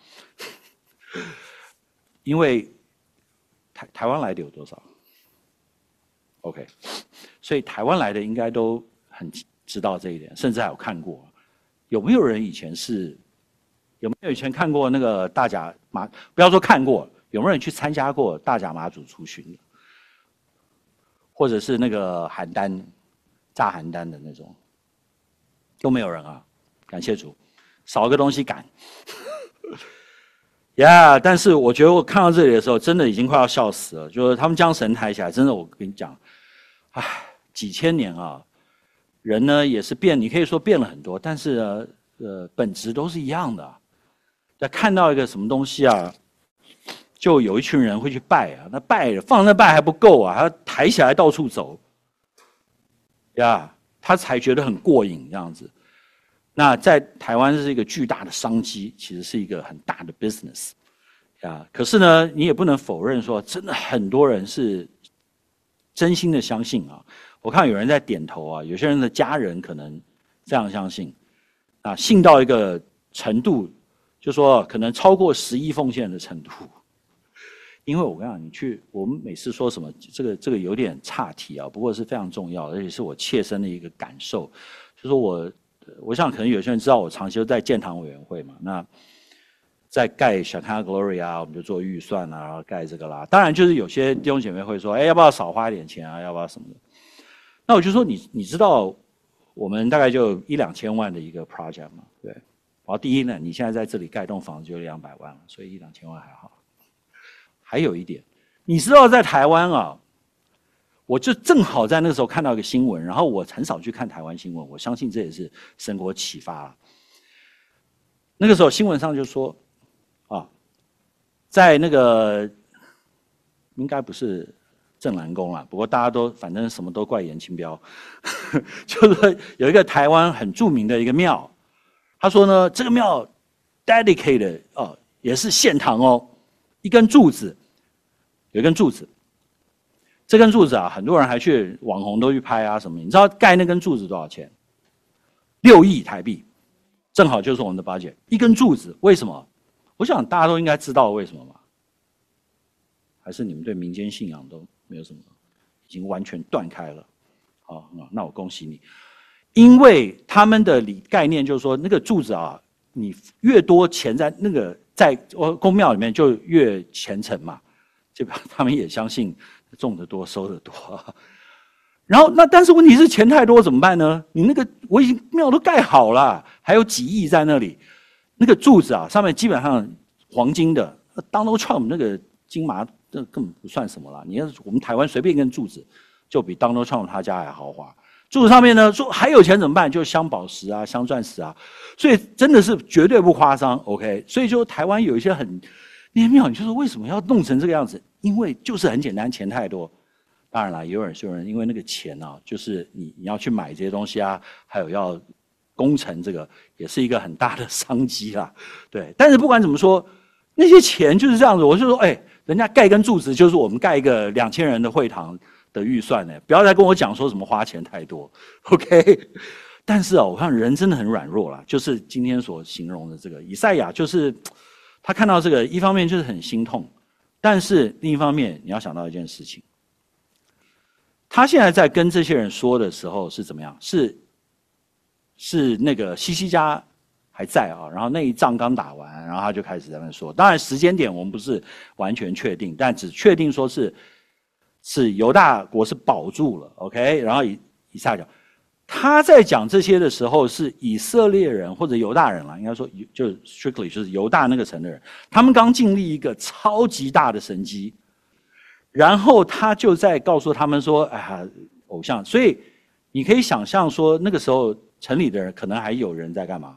因为台台湾来的有多少 ？OK， 所以台湾来的应该都很知道这一点，甚至还有看过。有没有人以前是？有没有以前看过那个大甲妈？不要说看过，有没有人去参加过大甲妈祖出巡的？或者是那个邯郸炸邯郸的那种？都没有人啊！感谢主，少个东西赶。呀、yeah, 但是我觉得我看到这里的时候，真的已经快要笑死了。就是他们将神抬起来，真的，我跟你讲，唉，几千年啊，人呢也是变，你可以说变了很多，但是呢，呃，本质都是一样的。在看到一个什么东西啊，就有一群人会去拜啊，那拜放那拜还不够啊，还要抬起来到处走，呀、yeah, ，他才觉得很过瘾这样子。那在台湾是一个巨大的商机，其实是一个很大的 business， 呀。可是呢，你也不能否认说，真的很多人是真心的相信啊。我看有人在点头啊，有些人的家人可能这样相信，啊，信到一个程度。就说可能超过十亿奉献的程度，因为我跟你讲，你去我们每次说什么，这个这个有点岔题啊，不过是非常重要，而且是我切身的一个感受。就说我，我想可能有些人知道我长期都在建堂委员会嘛，那在盖小康 Glory 啊，我们就做预算啊，然后盖这个啦。当然就是有些弟兄姐妹会说，哎，要不要少花一点钱啊？要不要什么的？那我就说你你知道我们大概就一两千万的一个 project 嘛，对。然后第一呢，你现在在这里盖栋房子就两百万了，所以一两千万还好。还有一点，你知道在台湾啊，我就正好在那个时候看到一个新闻，然后我很少去看台湾新闻，我相信这也是神给我启发。那个时候新闻上就说，啊，在那个应该不是正南宫啦，不过大家都反正什么都怪严清标，就是有一个台湾很著名的一个庙。他说呢，这个庙 dedicated 哦，也是献堂哦，一根柱子，有一根柱子，这根柱子啊，很多人还去网红都去拍啊什么。你知道盖那根柱子多少钱？六亿台币，正好就是我们的 budget。一根柱子，为什么？我想大家都应该知道为什么吧？还是你们对民间信仰都没有什么，已经完全断开了？好，那我恭喜你。因为他们的理概念就是说，那个柱子啊，你越多钱在那个在公庙里面就越虔诚嘛，就他们也相信种得多收得多。然后那但是问题是钱太多怎么办呢？你那个我已经庙都盖好了，还有几亿在那里，那个柱子啊上面基本上黄金的 ，Donald Trump 那个金麻那根本不算什么啦。你要我们台湾随便一根柱子，就比 Donald Trump 他家还豪华。柱子上面呢，说还有钱怎么办？就镶宝石啊，镶钻石啊，所以真的是绝对不夸张。OK， 所以就台湾有一些很那些庙，你就说为什么要弄成这个样子？因为就是很简单，钱太多。当然了，也有人有人因为那个钱啊，就是你你要去买这些东西啊，还有要工程这个，也是一个很大的商机啦。对，但是不管怎么说，那些钱就是这样子。我就说，哎，人家盖根柱子，就是我们盖一个两千人的会堂的预算呢，不要再跟我讲说什么花钱太多 ，OK？ 但是啊，我看人真的很软弱啦，就是今天所形容的这个以赛亚，就是他看到这个，一方面就是很心痛，但是另一方面你要想到一件事情，他现在在跟这些人说的时候是怎么样？是是那个西西家还在啊，然后那一仗刚打完，然后他就开始在那说，当然时间点我们不是完全确定，但只确定说是。是犹大国是保住了 ，OK， 然后以以赛亚讲，他在讲这些的时候，是以色列人或者犹大人啦，应该说就 strictly 就是犹大那个城的人，他们刚经历一个超级大的神迹，然后他就在告诉他们说，哎呀，偶像，所以你可以想象说，那个时候城里的人可能还有人在干嘛？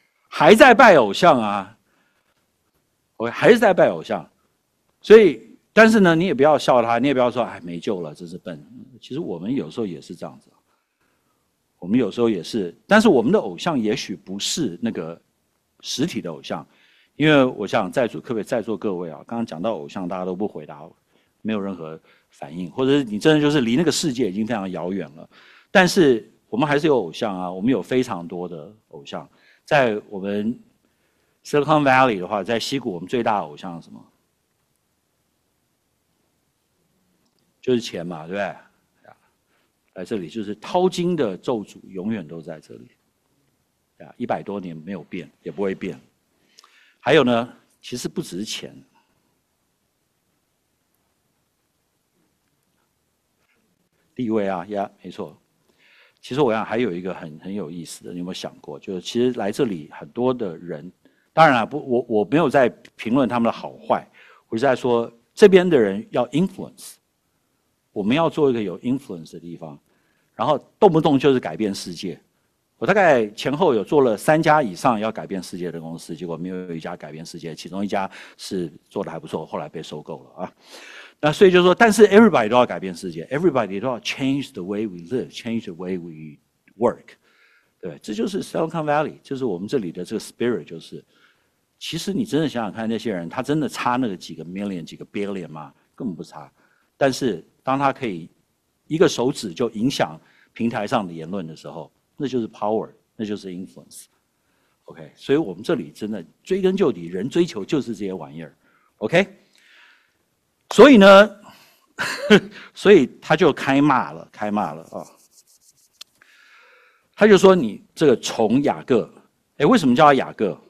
还在拜偶像啊，我还是在拜偶像。所以但是呢，你也不要笑他，你也不要说哎没救了，真是笨。其实我们有时候也是这样子，我们有时候也是，但是我们的偶像也许不是那个实体的偶像，因为我想在座特别在座各位啊，刚刚讲到偶像，大家都不回答，没有任何反应，或者是你真的就是离那个世界已经非常遥远了。但是我们还是有偶像啊，我们有非常多的偶像，在我们 Silicon Valley 的话，在矽谷我们最大的偶像是什么？就是钱嘛，对不对？来这里就是淘金的咒诅，永远都在这里。啊，一百多年没有变，也不会变。还有呢，其实不只是钱，地位啊，呀，没错。其实我想还有一个很很有意思的，你有没有想过？就是其实来这里很多的人，当然了，不，我我没有在评论他们的好坏，我是在说这边的人要 influence。我们要做一个有 influence 的地方，然后动不动就是改变世界。我大概前后有做了三家以上要改变世界的公司，结果没有一家改变世界，其中一家是做的还不错，后来被收购了啊。那所以就说，但是 everybody 都要改变世界 ，everybody 都要 change the way we live，change the way we work， 对，这就是 Silicon Valley， 就是我们这里的这个 spirit， 就是其实你真的想想看，那些人他真的差那个几个 million 几个 billion 吗？根本不差，但是当他可以一个手指就影响平台上的言论的时候，那就是 power， 那就是 influence。OK， 所以我们这里真的追根究底，人追求就是这些玩意儿。OK， 所以呢，所以他就开骂了，开骂了啊！他就说你这个虫雅各，哎，为什么叫他雅各？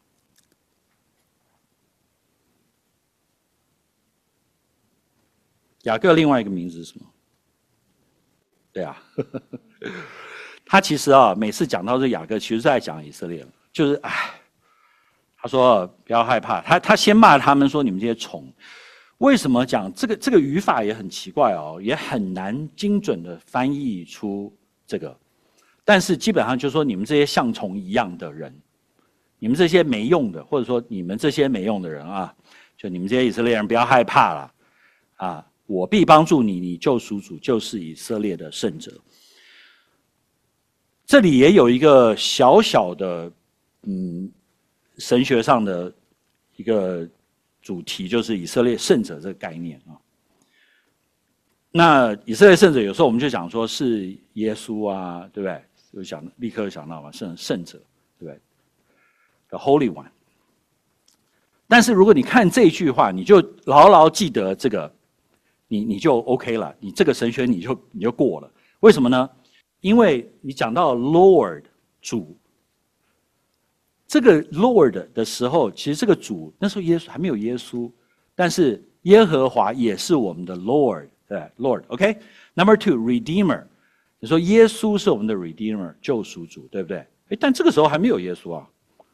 雅各另外一个名字是什么？对啊，他其实啊，每次讲到这雅各，其实是在讲以色列，就是哎，他说不要害怕，他他先骂他们说你们这些虫，为什么讲这个这个语法也很奇怪哦，也很难精准的翻译出这个，但是基本上就是说你们这些像虫一样的人，你们这些没用的，或者说你们这些没用的人啊，就你们这些以色列人不要害怕了，啊。我必帮助你，你救赎主就是以色列的圣者。这里也有一个小小的，嗯，神学上的一个主题，就是以色列圣者这个概念啊。那以色列圣者有时候我们就讲说是耶稣啊，对不对？就想立刻就想到嘛，圣圣者，对不对 ？The Holy One。但是如果你看这句话，你就牢牢记得这个。你你就 OK 了，你这个神学你就你就过了，为什么呢？因为你讲到 Lord 主，这个 Lord 的时候，其实这个主那时候耶稣还没有耶稣，但是耶和华也是我们的 Lord， 对 Lord，OK。Number two Redeemer， 你说耶稣是我们的 Redeemer 救赎主，对不对？哎，但这个时候还没有耶稣啊，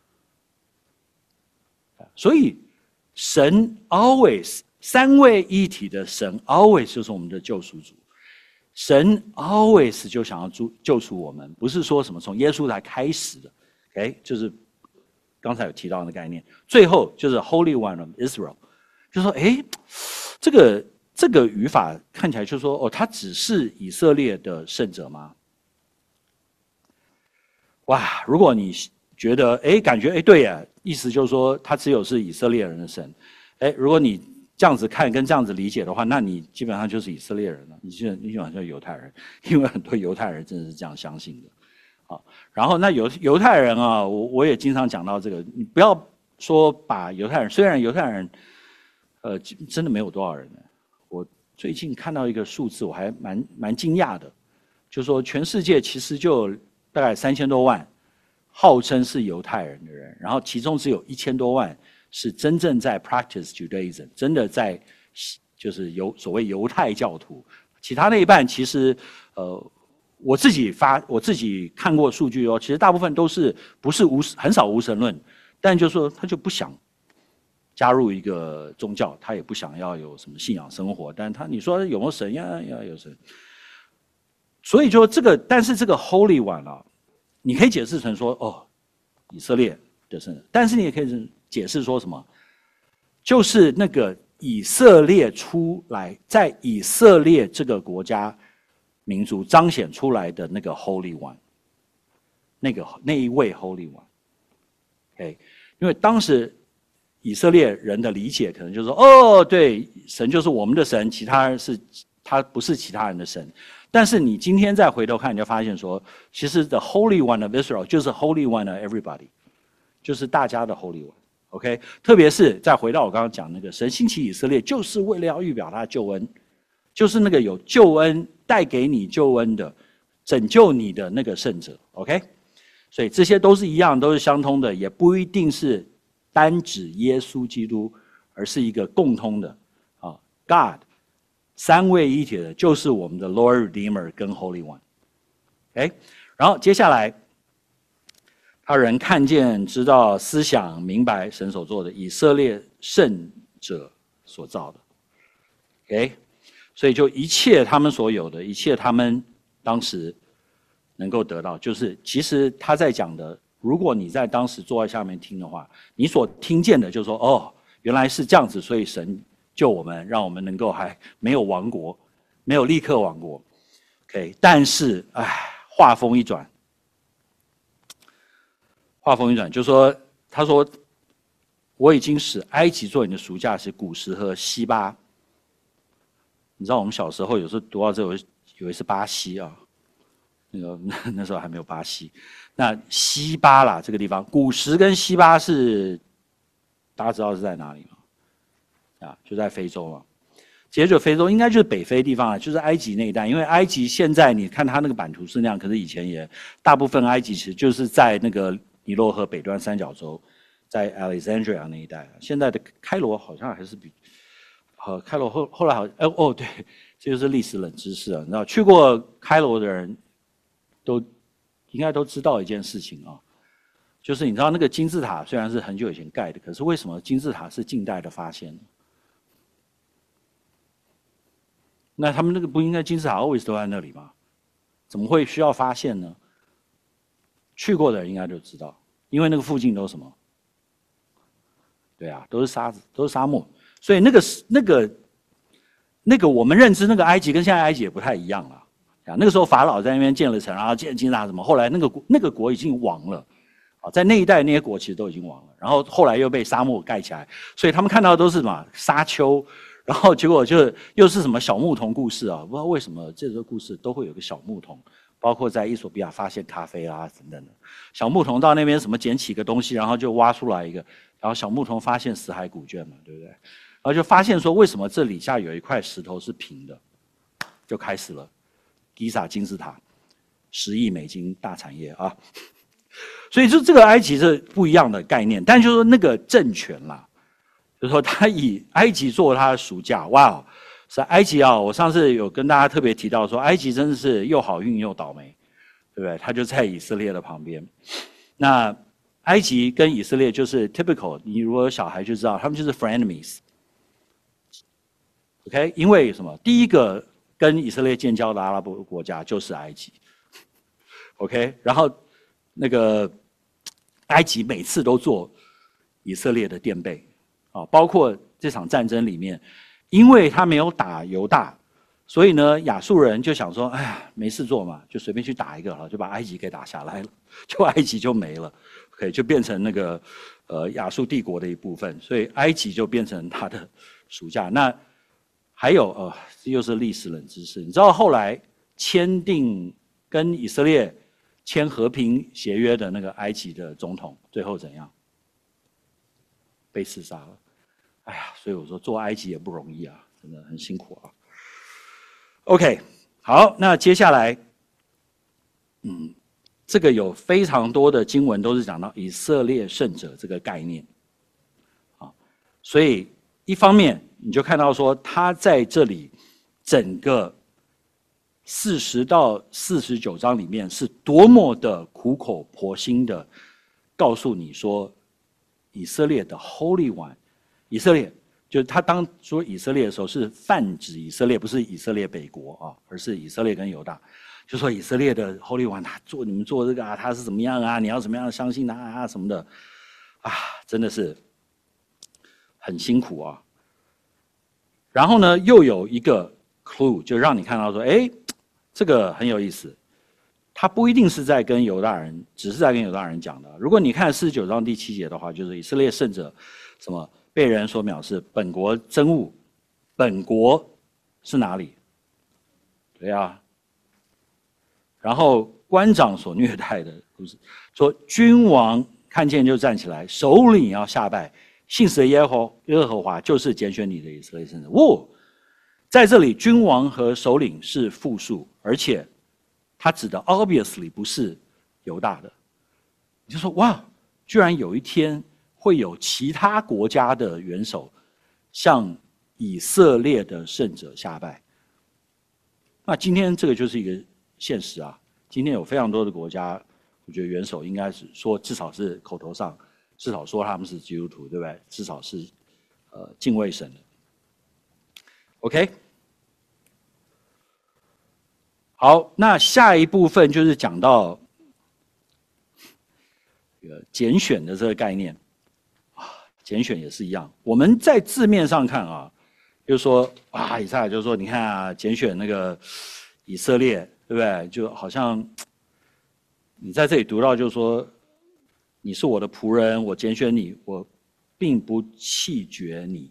所以神 always。三位一体的神 always 就是我们的救赎主，神 always 就想要救救赎我们，不是说什么从耶稣来开始的 ，OK， 就是刚才有提到的概念。最后就是 Holy One of Israel， 就说哎，这个这个语法看起来就说哦，他只是以色列的圣者吗？哇，如果你觉得哎，感觉哎对呀，意思就是说他只有是以色列人的神，哎，如果你这样子看跟这样子理解的话，那你基本上就是以色列人了，你基本你基本上就是犹太人，因为很多犹太人真的是这样相信的，好，然后那犹犹太人啊，我我也经常讲到这个，你不要说把犹太人，虽然犹太人，呃，真的没有多少人呢，我最近看到一个数字，我还蛮蛮惊讶的，就是说全世界其实就大概三千多万，号称是犹太人的人，然后其中只有一千多万。是真正在 practice Judaism， 真的在就是犹所谓犹太教徒，其他那一半其实呃我自己发我自己看过数据哦，其实大部分都是不是无很少无神论，但就是说他就不想加入一个宗教，他也不想要有什么信仰生活，但他你说有没有神呀？呀有神，所以说这个但是这个 Holy One 啊，你可以解释成说哦以色列的圣人，但是你也可以解释说什么？就是那个以色列出来，在以色列这个国家民族彰显出来的那个 Holy One， 那个那一位 Holy One。OK， 因为当时以色列人的理解可能就是说，哦，对，神就是我们的神，其他人是他不是其他人的神。但是你今天再回头看，你就发现说，其实 the Holy One of Israel 就是 Holy One of everybody， 就是大家的 Holy One。OK， 特别是再回到我刚刚讲那个神兴起以色列，就是为了要预表他的救恩，就是那个有救恩带给你救恩的、拯救你的那个圣者。OK， 所以这些都是一样，都是相通的，也不一定是单指耶稣基督，而是一个共通的啊 ，God 三位一体的，就是我们的 Lord Redeemer 跟 Holy One。OK， 然后接下来。他人看见、知道、思想、明白神所做的，以色列圣者所造的。OK， 所以就一切他们所有的，一切他们当时能够得到，就是其实他在讲的，如果你在当时坐在下面听的话，你所听见的就是说，哦，原来是这样子，所以神救我们，让我们能够还没有亡国，没有立刻亡国。OK， 但是，哎，话锋一转。话锋一转，就说他说，我已经使埃及做你的赎价，是古时和西巴。你知道我们小时候有时候读到这，以为是巴西啊，那个那时候还没有巴西。那西巴啦，这个地方，古时跟西巴是大家知道是在哪里吗？啊，就在非洲嘛。接着非洲应该就是北非地方了，就是埃及那一带。因为埃及现在你看它那个版图是那样，可是以前也大部分埃及其实就是在那个尼罗河北端三角洲，在 Alexandria 那一带。现在的开罗好像还是比，呃，开罗后后来好，哎哦对，这就是历史冷知识啊！你知道去过开罗的人都应该都知道一件事情啊，就是你知道那个金字塔虽然是很久以前盖的，可是为什么金字塔是近代的发现呢？那他们那个不应该金字塔 always 都在那里吗？怎么会需要发现呢？去过的人应该就知道，因为那个附近都是什么？对啊，都是沙子，都是沙漠，所以那个那个那个我们认知那个埃及跟现在埃及也不太一样了。啊，那个时候法老在那边建了城，然后建金字塔什么，后来那个那个国已经亡了，啊，在那一代那些国其实都已经亡了，然后后来又被沙漠盖起来，所以他们看到的都是什么沙丘。然后结果就又是什么小牧童故事啊？不知道为什么这个故事都会有个小牧童，包括在伊索比亚发现咖啡啊等等的。小牧童到那边什么捡起个东西，然后就挖出来一个，然后小牧童发现死海古卷嘛，对不对？然后就发现说为什么这底下有一块石头是平的，就开始了吉萨金字塔，十亿美金大产业啊！所以就这个埃及是不一样的概念，但就是说那个政权啦。就是说，他以埃及做他的暑假，哇，是埃及啊！我上次有跟大家特别提到说，埃及真的是又好运又倒霉，对不对？他就在以色列的旁边。那埃及跟以色列就是 typical， 你如果有小孩就知道，他们就是 frenemies。OK， 因为什么？第一个跟以色列建交的阿拉伯国家就是埃及。OK， 然后那个埃及每次都做以色列的垫背。啊，包括这场战争里面，因为他没有打犹大，所以呢，亚述人就想说，哎呀，没事做嘛，就随便去打一个了，就把埃及给打下来了，就埃及就没了，可以就变成那个呃亚述帝国的一部分，所以埃及就变成他的属下。那还有呃，这又是历史冷知识，你知道后来签订跟以色列签和平协约的那个埃及的总统，最后怎样？被刺杀了。哎呀，所以我说做埃及也不容易啊，真的很辛苦啊。OK， 好，那接下来，嗯，这个有非常多的经文都是讲到以色列圣者这个概念，啊，所以一方面你就看到说他在这里整个四十到四十九章里面是多么的苦口婆心的告诉你说，以色列的 Holy One。以色列就是他当说以色列的时候，是泛指以色列，不是以色列北国啊，而是以色列跟犹大。就说以色列的 Holy One， 他做你们做这个啊，他是怎么样啊？你要怎么样相信他啊什么的啊？真的是很辛苦啊。 然后呢，又有一个 clue， 就让你看到说，哎，这个很有意思。他不一定是在跟犹大人，只是在跟犹大人讲的。如果你看四十九章第七节的话，就是以色列圣者什么被人所藐视，本国憎恶，本国是哪里？对啊。然后官长所虐待的故事，说君王看见就站起来，首领要下拜，信实的耶和耶和华就是拣选你的以色列圣者。哦，在这里君王和首领是复数，而且他指的 obviously 不是犹大的。你就说哇，居然有一天会有其他国家的元首向以色列的圣者下拜。那今天这个就是一个现实啊！今天有非常多的国家，我觉得元首应该是说，至少是口头上，至少说他们是基督徒，对不对？至少是呃敬畏神的。OK， 好，那下一部分就是讲到这个拣选的这个概念啊，拣选也是一样。我们在字面上看啊，就是说啊，以赛亚就是说，你看啊，拣选那个以色列，对不对？就好像你在这里读到，就是说你是我的仆人，我拣选你，我并不弃绝你。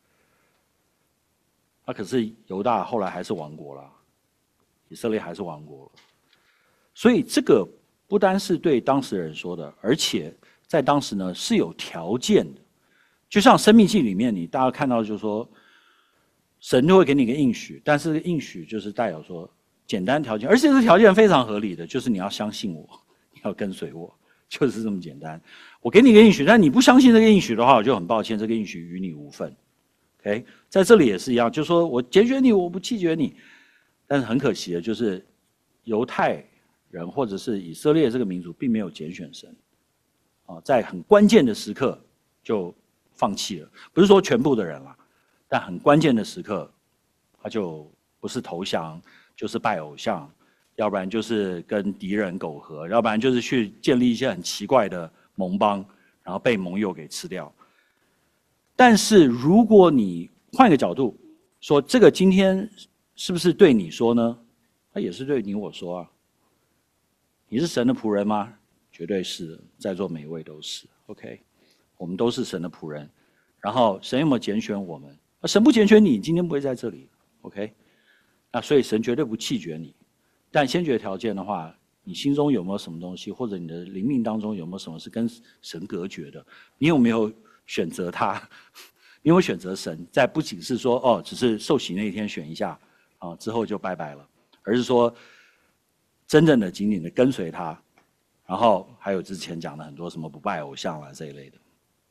那、啊、可是犹大后来还是亡国了，以色列还是亡国了。所以这个不单是对当事人说的，而且在当时呢是有条件的。就像《申命记》里面，你大家看到就是说，神就会给你一个应许，但是应许就是带有说简单条件，而且这条件非常合理的，就是你要相信我，你要跟随我，就是这么简单。我给你一个应许，但你不相信这个应许的话，我就很抱歉，这个应许与你无份。OK， 在这里也是一样，就是说我拣选你，我不弃绝你，但是很可惜的就是，犹太人或者是以色列这个民族并没有拣选神，啊，在很关键的时刻就放弃了，不是说全部的人啦，但很关键的时刻，他就不是投降，就是拜偶像，要不然就是跟敌人苟合，要不然就是去建立一些很奇怪的盟邦，然后被盟友给吃掉。但是如果你换一个角度说，这个今天是不是对你说呢？它也是对你我说啊。你是神的仆人吗？绝对是的，在座每一位都是。OK， 我们都是神的仆人。然后神有没有拣选我们？神不拣选你，今天不会在这里。OK， 那所以神绝对不弃绝你。但先决条件的话，你心中有没有什么东西，或者你的灵命当中有没有什么是跟神隔绝的？你有没有选择他？你有没有选择神？在不仅是说哦，只是受洗那一天选一下啊，之后就拜拜了，而是说真正的紧紧的跟随他，然后还有之前讲的很多什么不拜偶像啦这一类的。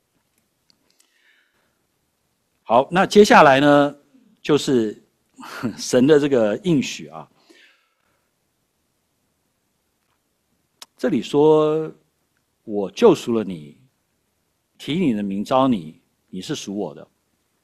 好，那接下来呢，就是神的这个应许啊。这里说，我救赎了你，提你的名召你，你是属我的。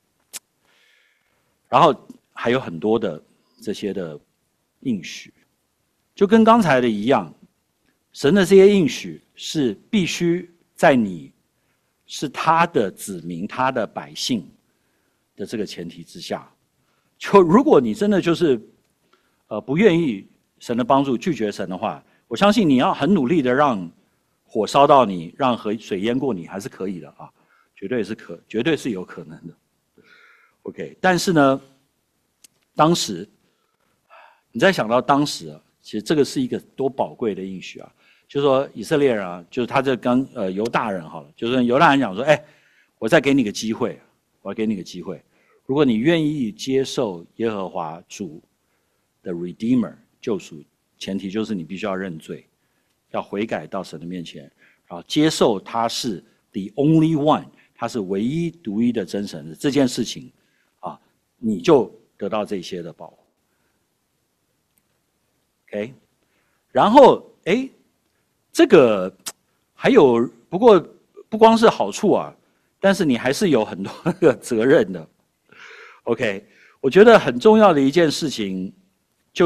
然后还有很多的这些的应许，就跟刚才的一样，神的这些应许是必须在你是他的子民、他的百姓的这个前提之下。就如果你真的就是呃不愿意神的帮助，拒绝神的话，我相信你要很努力的让火烧到你，让河水淹过你，还是可以的啊，绝对是可，绝对是有可能的。OK， 但是呢，当时你再想到当时啊，其实这个是一个多宝贵的应许啊，就是说以色列人啊，就是他这刚呃犹大人好了，就是犹大人讲说，哎，我再给你个机会，我要给你个机会，如果你愿意接受耶和华主的 Redeemer 救赎。前提就是你必须要认罪，要悔改到神的面前，然后接受他是 the only one， 他是唯一独一的真神的这件事情，啊，你就得到这些的保护。OK， 然后哎，这个还有不过不光是好处啊，但是你还是有很多个责任的。OK， 我觉得很重要的一件事情就是。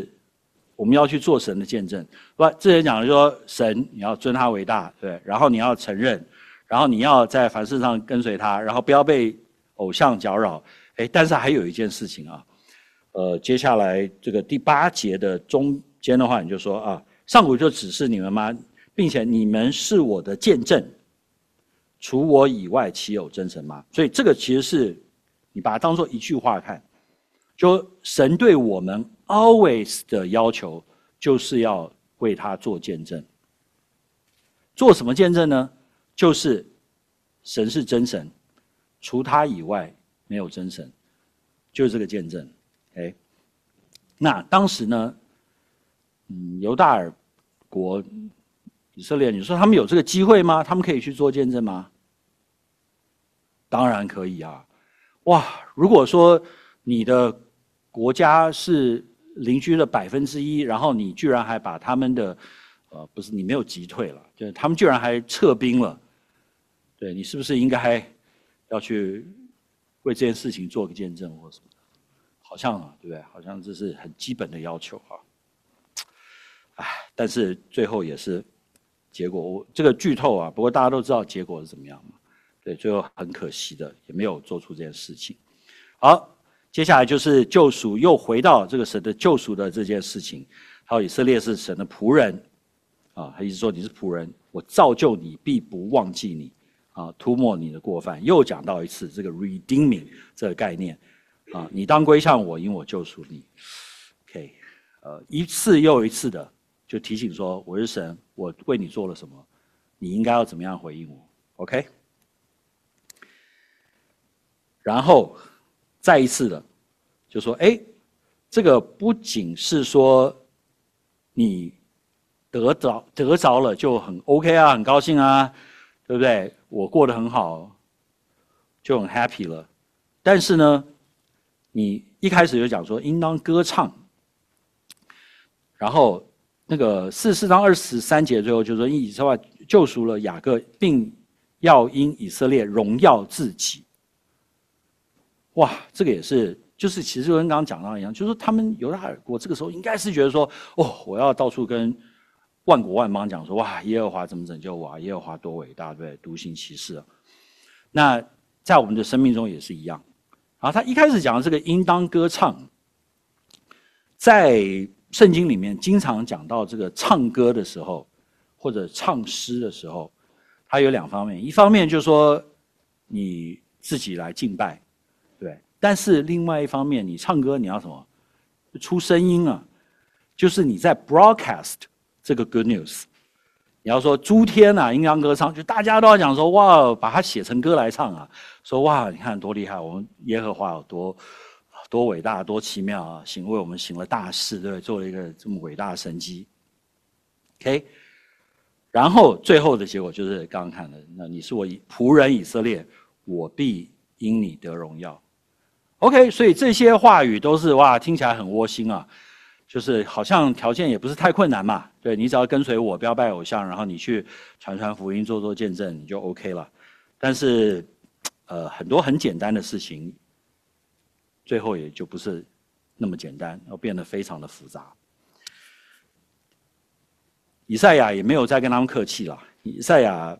我们要去做神的见证，不，之前讲的说神你要尊他为大，对，然后你要承认，然后你要在凡事上跟随他，然后不要被偶像搅扰， 哎，但是还有一件事情啊，呃，接下来这个第八节的中间的话，你就说啊，上古就指示你们吗？并且你们是我的见证，除我以外，岂有真神吗？所以这个其实是你把它当做一句话看，就神对我们 always 的要求，就是要为他做见证。做什么见证呢？就是神是真神，除他以外没有真神，就是这个见证。哎，那当时呢，嗯，犹大尔国以色列，你说他们有这个机会吗？他们可以去做见证吗？当然可以啊！哇，如果说你的国家是邻居的百分之一，然后你居然还把他们的，呃，不是你没有击退了，就是他们居然还撤兵了，对你是不是应该要去为这件事情做个见证或什么的？好像啊，对不对？好像这是很基本的要求啊。哎，但是最后也是结果，我这个剧透啊，不过大家都知道结果是怎么样嘛。对，最后很可惜的也没有做出这件事情。好，接下来就是救赎，又回到这个神的救赎的这件事情。还有以色列是神的仆人啊，他一直说你是仆人，我造就你，必不忘记你啊，涂抹你的过犯。又讲到一次这个 redeeming 这个概念啊，你当归向我，因我救赎你。OK， 呃，一次又一次的就提醒说我是神，我为你做了什么，你应该要怎么样回应我 ？OK。然后再一次的就说，哎，这个不仅是说你得着得着了就很 OK 啊，很高兴啊，对不对？我过得很好，就很 happy 了。但是呢，你一开始就讲说应当歌唱，然后那个四十四章二十三节最后就说，因以色列救赎了雅各，并要因以色列荣耀自己。哇，这个也是，就是其实跟刚刚讲到一样，就是说他们犹大尔国这个时候应该是觉得说，哦，我要到处跟万国万邦讲说，哇，耶和华怎么拯救我啊？耶和华多伟大，对不对？独行其事啊。那在我们的生命中也是一样。然后他一开始讲的这个应当歌唱，在圣经里面经常讲到这个唱歌的时候，或者唱诗的时候，它有两方面，一方面就是说你自己来敬拜。对，但是另外一方面，你唱歌你要什么？出声音啊，就是你在 broadcast 这个 good news。你要说诸天啊，应当歌唱，就大家都要讲说哇，把它写成歌来唱啊，说哇，你看多厉害，我们耶和华有多多伟大，多奇妙啊，行为我们行了大事，对不对？做了一个这么伟大的神迹。OK， 然后最后的结果就是刚刚看的，那你是我仆人以色列，我必因你得荣耀。OK， 所以这些话语都是哇，听起来很窝心啊，就是好像条件也不是太困难嘛。对，你只要跟随我，不要拜偶像，然后你去传传福音，做做见证，你就 OK 了。但是，呃，很多很简单的事情，最后也就不是那么简单，要变得非常的复杂。以赛亚也没有再跟他们客气了，以赛亚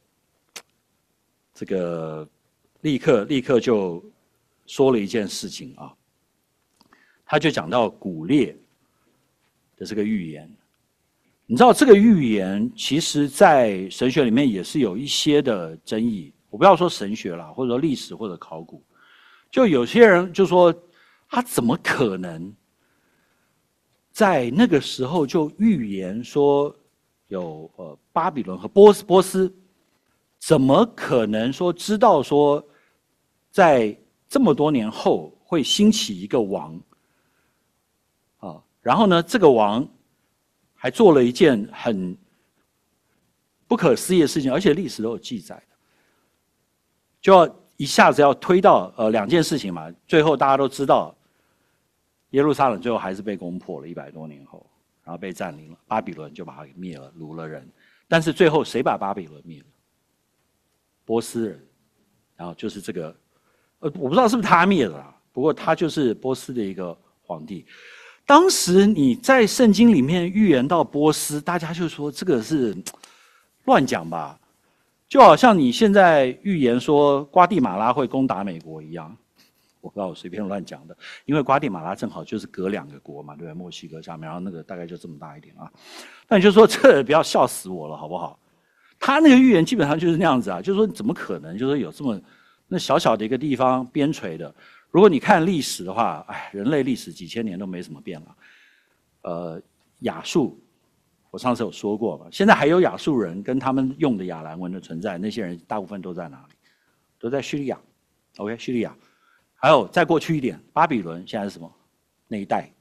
这个立刻立刻就说了一件事情啊，他就讲到古列的这个预言。你知道这个预言其实在神学里面也是有一些的争议，我不要说神学啦，或者说历史或者考古，就有些人就说他怎么可能在那个时候就预言说有呃巴比伦和波斯波斯，怎么可能说知道说在这么多年后会兴起一个王啊？然后呢，这个王还做了一件很不可思议的事情，而且历史都有记载的，就要一下子要推到呃两件事情嘛。最后大家都知道，耶路撒冷最后还是被攻破了，一百多年后，然后被占领了，巴比伦就把它给灭了，掳了人。但是最后谁把巴比伦灭了？波斯人，然后就是这个，呃，我不知道是不是他灭的啦，不过他就是波斯的一个皇帝。当时你在圣经里面预言到波斯，大家就说这个是乱讲吧，就好像你现在预言说瓜地马拉会攻打美国一样， 我不知道我随便乱讲的，因为瓜地马拉正好就是隔两个国嘛，对不对？墨西哥下面，然后那个大概就这么大一点啊。那你就说这不要笑死我了，好不好？他那个预言基本上就是那样子啊，就是说怎么可能，就是有这么那小小的一个地方边陲的。如果你看历史的话，哎，人类历史几千年都没什么变了。呃，亚述，我上次有说过嘛，现在还有亚述人跟他们用的亚兰文的存在，那些人大部分都在哪里？都在叙利亚 ，OK， 叙利亚。还有再过去一点，巴比伦现在是什么？那一带，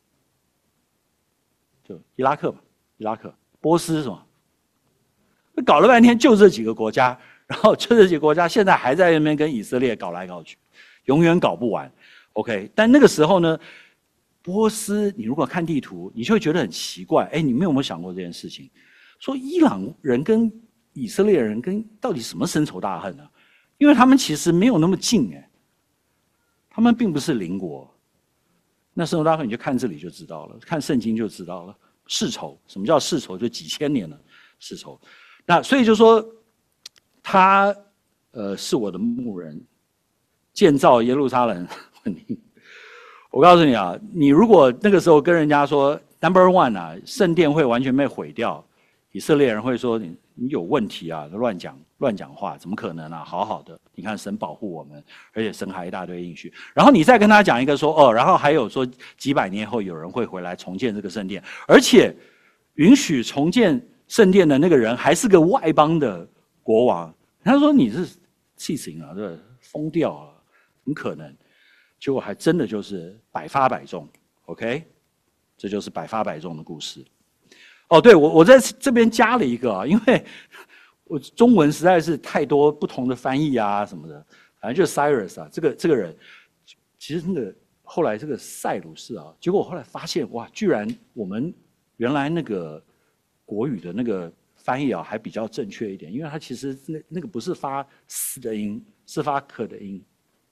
就伊拉克嘛，伊拉克，波斯什么？搞了半天就这几个国家，然后就这几个国家现在还在那边跟以色列搞来搞去，永远搞不完。OK， 但那个时候呢，波斯，你如果看地图，你就会觉得很奇怪。哎，你们有没有想过这件事情？说伊朗人跟以色列人跟到底什么深仇大恨呢？因为他们其实没有那么近哎。他们并不是邻国，那深仇大恨你就看这里就知道了，看圣经就知道了。世仇，什么叫世仇？就几千年了，世仇。那所以就说，他呃是我的牧人，建造耶路撒冷。我告诉你啊，你如果那个时候跟人家说 number one 啊，圣殿会完全被毁掉，以色列人会说你你有问题啊，乱讲乱讲话，怎么可能啊？好好的，你看神保护我们，而且神还一大堆应许。然后你再跟他讲一个说哦，然后还有说几百年后有人会回来重建这个圣殿，而且允许重建圣殿的那个人还是个外邦的国王。他说你是气死了，对，疯掉了，怎么可能？结果还真的就是百发百中 ，OK， 这就是百发百中的故事。哦，对，我我在这边加了一个啊，因为我中文实在是太多不同的翻译啊什么的，反正就是 Cyrus 啊，这个这个人，其实那个后来这个塞鲁士啊，结果我后来发现哇，居然我们原来那个国语的那个翻译啊还比较正确一点，因为它其实那那个不是发 s 的音，是发 k 的音，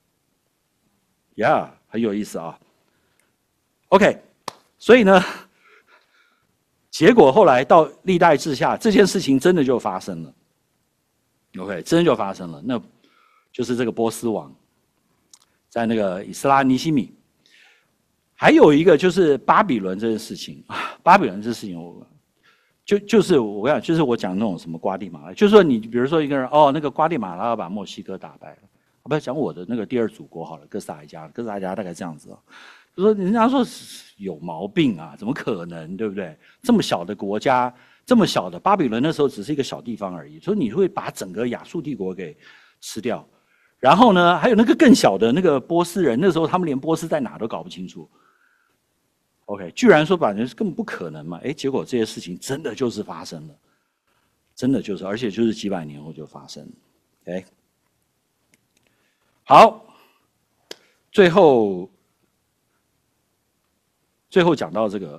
呀、yeah, ，很有意思啊。OK， 所以呢。结果后来到历代志下，这件事情真的就发生了。OK， 真的就发生了，那就是这个波斯王，在那个以斯拉尼西米。还有一个就是巴比伦这件事情啊，巴比伦这件事情我，就就是我跟你讲，就是我讲那种什么瓜地马拉，就是说你比如说一个人哦，那个瓜地马拉要把墨西哥打败了，不要讲我的那个第二祖国好了，哥斯达黎加，哥斯达黎加大概这样子哦。就说人家说有毛病啊，怎么可能，对不对？这么小的国家，这么小的巴比伦那时候只是一个小地方而已，所以你会把整个亚述帝国给吃掉。然后呢，还有那个更小的那个波斯人，那时候他们连波斯在哪都搞不清楚。OK， 居然说把人根本不可能嘛，哎，结果这些事情真的就是发生了，真的就是，而且就是几百年后就发生了。OK， 好，最后。最后讲到这个，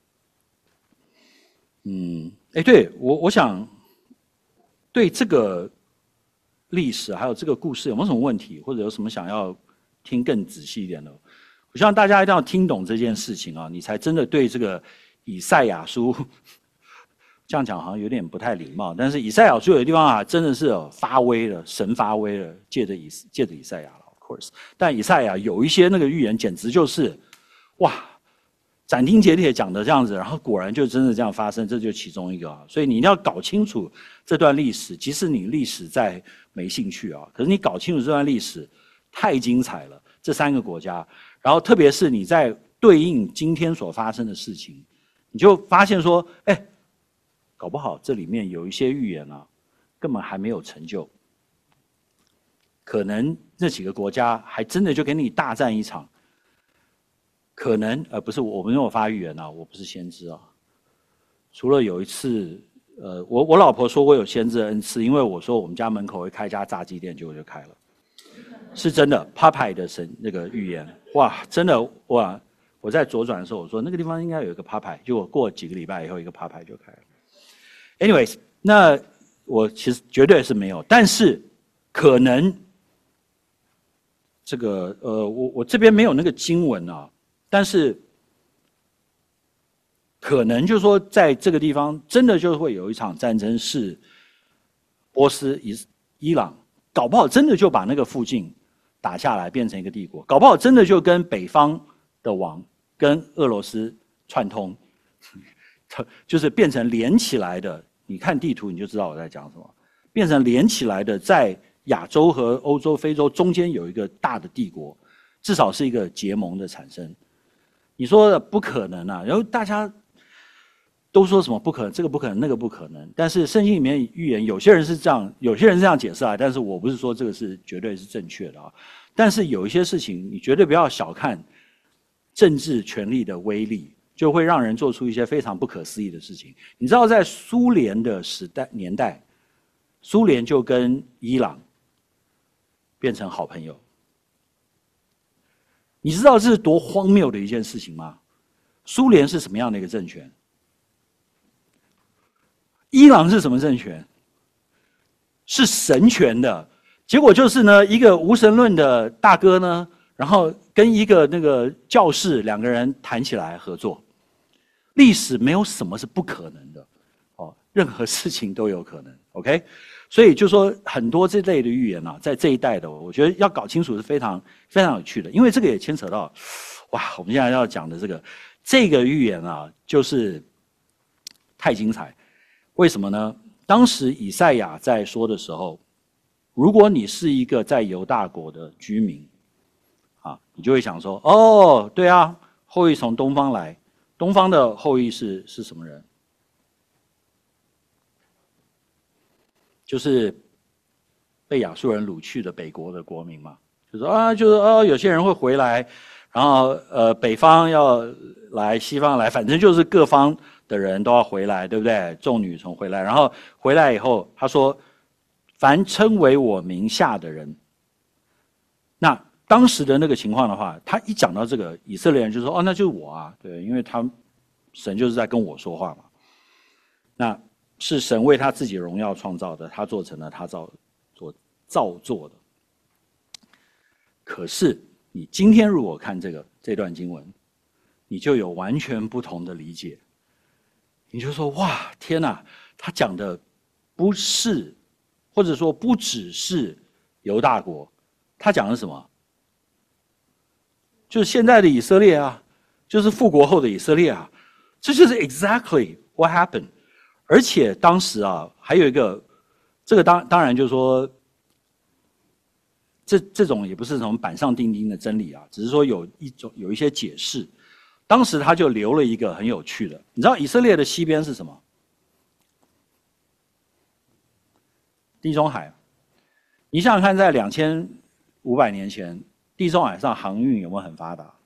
嗯，哎，对我，我想对这个历史还有这个故事有没有什么问题，或者有什么想要听更仔细一点的？我希望大家一定要听懂这件事情啊，你才真的对这个以赛亚书这样讲好像有点不太礼貌，但是以赛亚书有的地方啊，真的是发威了，神发威了，借着以借着以赛亚了 ，of course， 但以赛亚有一些那个预言，简直就是哇！斩钉截铁讲的这样子，然后果然就真的这样发生，这就其中一个啊。所以你一定要搞清楚这段历史，即使你历史再没兴趣啊，可是你搞清楚这段历史太精彩了。这三个国家，然后特别是你在对应今天所发生的事情，你就发现说，哎，搞不好这里面有一些预言啊，根本还没有成就，可能那几个国家还真的就跟你大战一场。可能呃不是我们有发预言啊，我不是先知啊。除了有一次，呃，我我老婆说我有先知的恩赐，因为我说我们家门口会开一家炸鸡店，结果就开了，是真的。Popeye 的神那个预言，哇，真的哇！我在左转的时候，我说那个地方应该有一个 Popeye， 结果过几个礼拜以后，一个 Popeye 就开了。Anyways， 那我其实绝对是没有，但是可能这个呃，我我这边没有那个经文啊。但是，可能就是说，在这个地方真的就会有一场战争，是波斯、伊伊朗，搞不好真的就把那个附近打下来变成一个帝国，搞不好真的就跟北方的王跟俄罗斯串通，就是变成连起来的。你看地图你就知道我在讲什么，变成连起来的，在亚洲和欧洲、非洲中间有一个大的帝国，至少是一个结盟的产生。你说的不可能啊，然后大家都说什么不可能，这个不可能，那个不可能。但是圣经里面预言，有些人是这样，有些人是这样解释啊。但是我不是说这个是绝对是正确的啊。但是有一些事情，你绝对不要小看政治权力的威力，就会让人做出一些非常不可思议的事情。你知道，在苏联的时代年代，苏联就跟伊朗变成好朋友。你知道这是多荒谬的一件事情吗？苏联是什么样的一个政权？伊朗是什么政权？是神权的。结果就是呢，一个无神论的大哥呢，然后跟一个那个教士两个人谈起来合作。历史没有什么是不可能的，哦，任何事情都有可能。OK， 所以就说很多这类的预言啊，在这一代的，我觉得要搞清楚是非常非常有趣的，因为这个也牵扯到，哇，我们现在要讲的这个这个预言啊，就是太精彩。为什么呢？当时以赛亚在说的时候，如果你是一个在犹大国的居民，啊，你就会想说，哦，对啊，后裔从东方来，东方的后裔是是什么人？就是被亚述人掳去的北国的国民嘛，就说啊，就是哦，有些人会回来，然后呃，北方要来，西方来，反正就是各方的人都要回来，对不对？众女从回来，然后回来以后，他说，凡称为我名下的人，那当时的那个情况的话，他一讲到这个，以色列人就说，哦，那就是我啊，对，因为他神就是在跟我说话嘛，那。是神为他自己荣耀创造的，他做成了他造做造作的。可是你今天如果看这个这段经文，你就有完全不同的理解。你就说哇，天哪，他讲的不是，或者说不只是犹大国，他讲的是什么？就是现在的以色列啊，就是复国后的以色列啊，这就是 exactly what happened。而且当时啊，还有一个，这个当当然就是说，这这种也不是什么板上钉钉的真理啊，只是说有一种有一些解释。当时他就留了一个很有趣的，你知道以色列的西边是什么？地中海。你想想看，在两千五百年前，地中海上航运有没有很发达？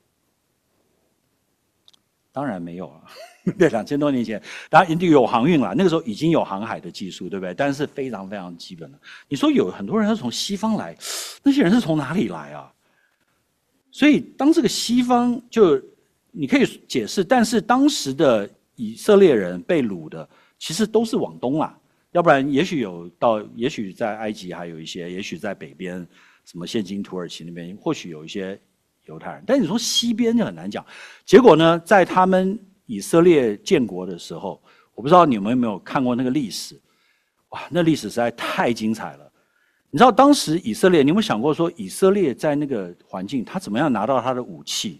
当然没有啊。对，两千多年前，当然有航运了，那个时候已经有航海的技术，对不对？但是非常非常基本的。你说有很多人是从西方来，那些人是从哪里来啊？所以当这个西方就你可以解释，但是当时的以色列人被掳的，其实都是往东啦，要不然也许有到，也许在埃及还有一些，也许在北边什么现今土耳其那边，或许有一些犹太人。但你说西边就很难讲。结果呢，在他们以色列建国的时候，我不知道你们有没有看过那个历史，哇，那历史实在太精彩了。你知道当时以色列，你有没有想过说以色列在那个环境，他怎么样拿到他的武器？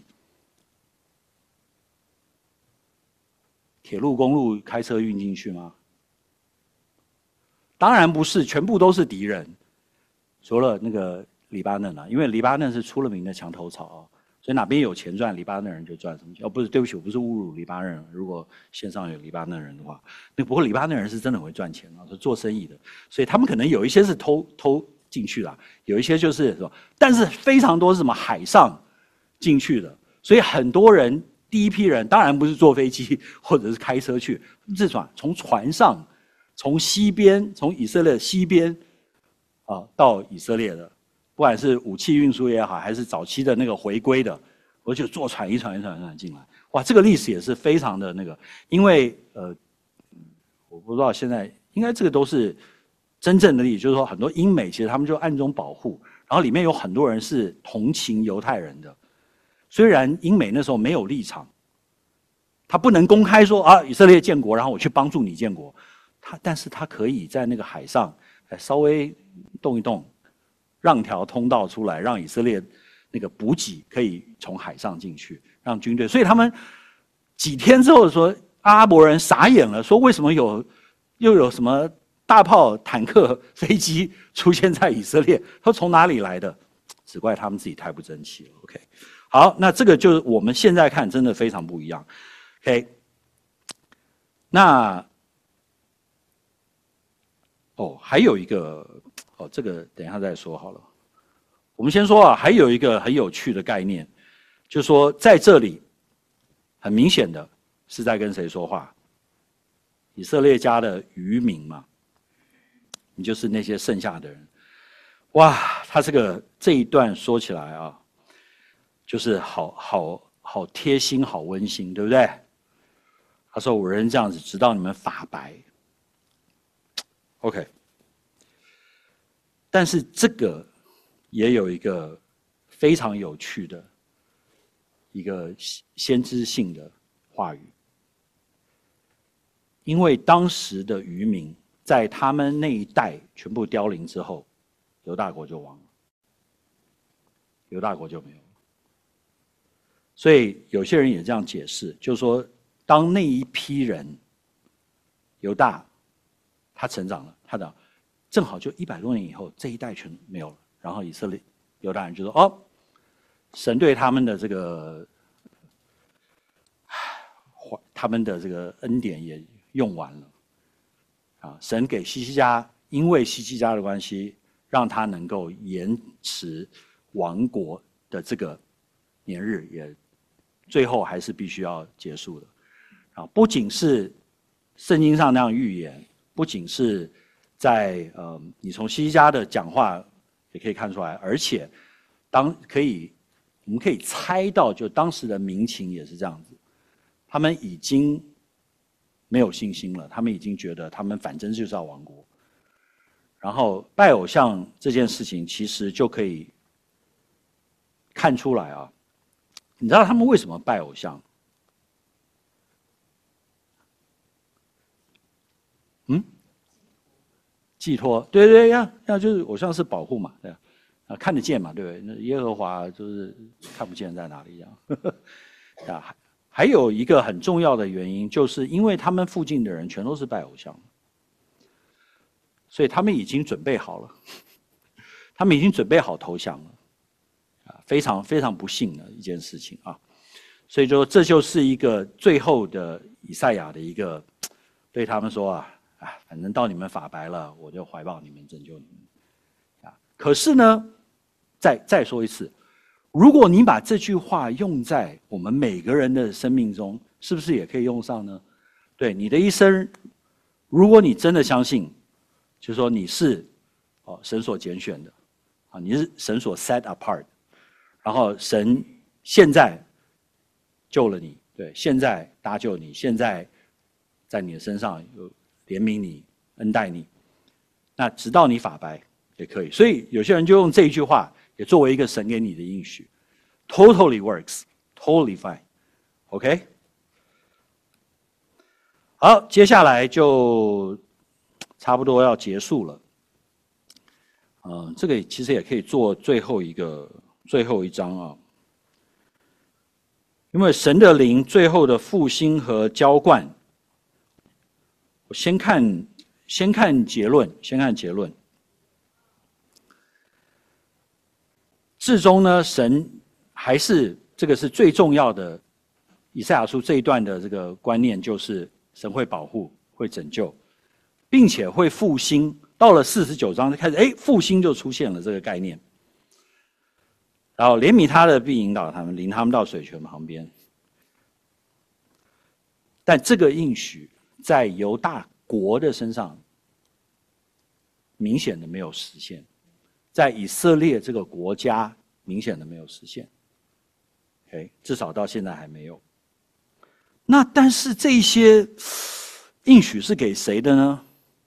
铁路、公路开车运进去吗？当然不是，全部都是敌人，除了那个黎巴嫩啊，因为黎巴嫩是出了名的墙头草啊。所以哪边有钱赚，黎巴嫩人就赚什么钱。哦，不是，对不起，我不是侮辱黎巴嫩人。如果线上有黎巴嫩人的话，那不过黎巴嫩人是真的很会赚钱啊，是做生意的。所以他们可能有一些是偷偷进去啦，有一些就是什么，但是非常多是什么海上进去的。所以很多人第一批人当然不是坐飞机或者是开车去，是什么？从船上，从西边，从以色列西边啊到以色列的。不管是武器运输也好，还是早期的那个回归的，我就坐船一船一船一船进来。哇，这个历史也是非常的那个，因为呃，我不知道现在应该这个都是真正的历史，就是说很多英美其实他们就暗中保护，然后里面有很多人是同情犹太人的。虽然英美那时候没有立场，他不能公开说啊以色列建国，然后我去帮助你建国，他但是他可以在那个海上稍微动一动。 让条通道出来，让以色列那个补给可以从海上进去，让军队。所以他们几天之后说，阿拉伯人傻眼了，说为什么有又有什么大炮、坦克、飞机出现在以色列？他说从哪里来的？只怪他们自己太不争气了。OK， 好，那这个就是我们现在看真的非常不一样。OK， 那哦还有一个哦，这个等一下再说好了。我们先说啊，还有一个很有趣的概念，就是说在这里很明显的是在跟谁说话？以色列家的渔民嘛，你就是那些剩下的人。哇，他这个这一段说起来啊，就是好好好贴心，好温馨，对不对？他说：“我人这样子，直到你们发白。” OK， 但是这个也有一个非常有趣的一个先知性的话语，因为当时的渔民在他们那一代全部凋零之后，犹大国就亡了，犹大国就没有了。所以有些人也这样解释，就是说，当那一批人犹大他成长了，他的正好就一百多年以后，这一代全没有了，然后以色列犹大人就说：“哦，神对他们的这个，他们的这个恩典也用完了，啊，神给希西家，因为希西家的关系，让他能够延迟亡国的这个年日，也最后还是必须要结束的。啊，不仅是圣经上那样预言，不仅是在呃，你从希西家的讲话也可以看出来，而且当可以，我们可以猜到，就当时的民情也是这样子，他们已经没有信心了，他们已经觉得他们反正就是要亡国。然后拜偶像这件事情，其实就可以看出来啊，你知道他们为什么拜偶像？嗯，寄托，对对呀，那就是偶像是保护嘛，对啊，看得见嘛，对不对？那耶和华就是看不见在哪里一样。啊，还有一个很重要的原因，就是因为他们附近的人全都是拜偶像，所以他们已经准备好了，他们已经准备好投降了，啊，非常非常不幸的一件事情啊。所以说，这就是一个最后的以赛亚的一个对他们说啊。啊，反正到你们发白了，我就怀抱你们，拯救你们。啊，可是呢，再再说一次，如果你把这句话用在我们每个人的生命中，是不是也可以用上呢？对，你的一生，如果你真的相信，就是说你是哦神所拣选的，啊，你是神所 set apart， 然后神现在救了你，对，现在搭救你，现在在你的身上有怜悯你，恩待你，那直到你发白也可以。所以有些人就用这一句话，也作为一个神给你的应许 ，totally works, totally fine，OK？、Okay? 好，接下来就差不多要结束了。嗯、呃，这个其实也可以做最后一个最后一章啊，因为神的灵最后的复兴和浇灌。我先看，先看结论，先看结论。至终呢，神还是这个是最重要的。以赛亚书这一段的这个观念就是神会保护、会拯救，并且会复兴。到了四十九章就开始，哎，复兴就出现了这个概念。然后怜悯他的必引导他们，领他们到水泉旁边。但这个应许在犹大国的身上明显的没有实现，在以色列这个国家明显的没有实现。OK， 至少到现在还没有。那但是这些应许是给谁的呢？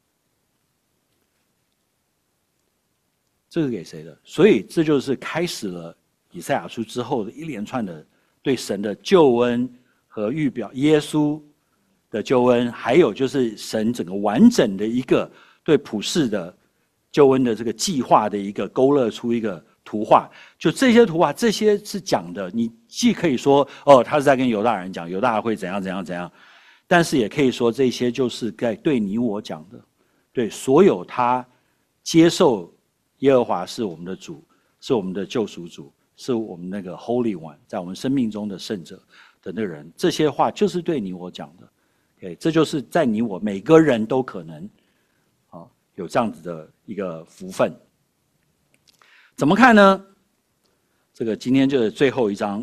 这是给谁的？所以这就是开始了以赛亚书之后的一连串的对神的救恩和预表耶稣的救恩，还有就是神整个完整的一个对普世的救恩的这个计划的一个勾勒出一个图画。就这些图画，这些是讲的，你既可以说哦，他是在跟犹大人讲，犹大会怎样怎样怎样，但是也可以说这些就是在对你我讲的，对所有他接受耶和华是我们的主，是我们的救赎主，是我们那个 Holy One， 在我们生命中的圣者的那个人，这些话就是对你我讲的。Okay， 这就是在你我每个人都可能啊有这样子的一个福分。怎么看呢？这个今天就是最后一章，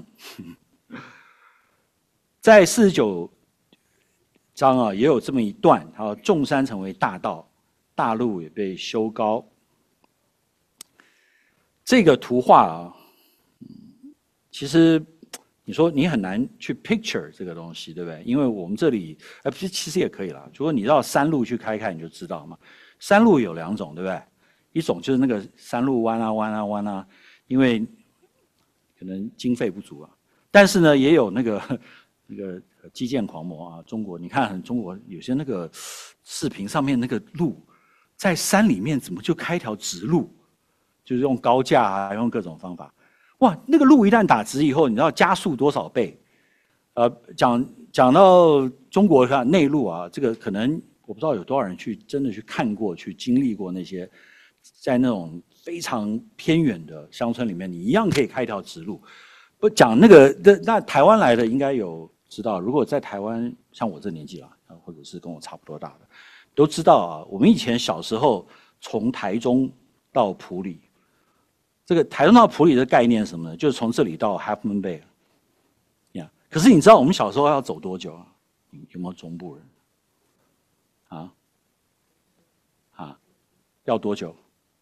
在四十九章啊，也有这么一段，啊，众山成为大道，大路也被修高。这个图画啊，其实你说你很难去 picture 这个东西，对不对？因为我们这里，呃，其实也可以啦。如果你到山路去开开，你就知道嘛。山路有两种，对不对？一种就是那个山路弯啊弯啊弯啊，因为可能经费不足啊。但是呢，也有那个那个基建狂魔啊，中国你看，中国有些那个视频上面那个路，在山里面怎么就开条直路？就是用高架啊，用各种方法。哇，那个路一旦打直以后，你知道加速多少倍？呃，讲讲到中国上内陆啊，这个可能我不知道有多少人去真的去看过、去经历过那些，在那种非常偏远的乡村里面，你一样可以开一条直路。不讲那个，那那台湾来的应该有知道，如果在台湾像我这年纪啦，或者是跟我差不多大的，都知道啊。我们以前小时候从台中到埔里。这个台中到埔里的概念是什么呢？就是从这里到 Half Moon Bay， 呀。可是你知道我们小时候要走多久啊？有没有中部人？啊？啊？要多久？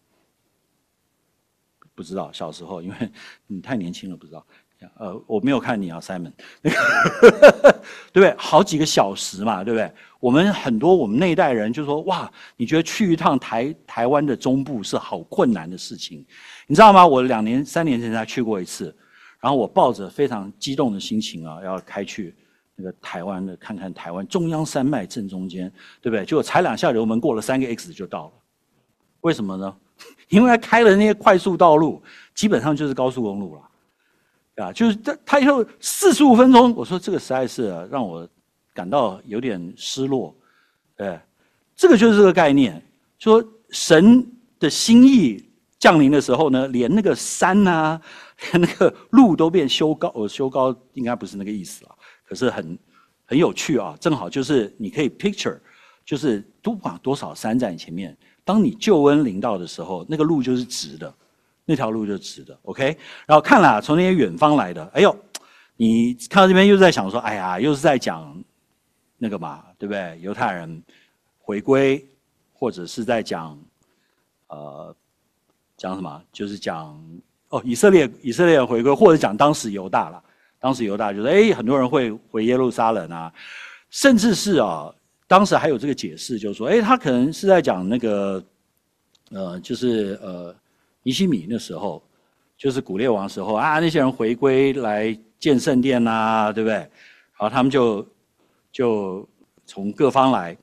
不知道，小时候，因为你太年轻了，不知道。呃，我没有看你啊 ，Simon， 那个对不对？好几个小时嘛，对不对？我们很多我们那一代人就说，哇，你觉得去一趟台台湾的中部是好困难的事情，你知道吗？我两年三年前才去过一次，然后我抱着非常激动的心情啊，要开去那个台湾的看看台湾中央山脉正中间，对不对？结果踩两下油门，过了三个 X 就到了。为什么呢？因为他开了那些快速道路，基本上就是高速公路了。啊，就是他，他以后四十五分钟，我说这个实在是、啊、让我感到有点失落，对，这个就是这个概念，说神的心意降临的时候呢，连那个山啊，连那个路都变修高，呃，修高应该不是那个意思啊，可是很很有趣啊，正好就是你可以 picture， 就是多把多少山在你前面，当你救恩临到的时候，那个路就是直的。那条路就直的 ，OK。然后看了从那些远方来的，哎呦，你看到这边又在想说，哎呀，又是在讲那个嘛，对不对？犹太人回归，或者是在讲呃讲什么？就是讲哦，以色列以色列人回归，或者讲当时犹大了。当时犹大就是哎，很多人会回耶路撒冷啊，甚至是啊，当时还有这个解释，就是说，哎，他可能是在讲那个呃，就是呃。尼希米那时候，就是古列王时候啊，那些人回归来建圣殿啊，对不对？然后他们就就从各方来，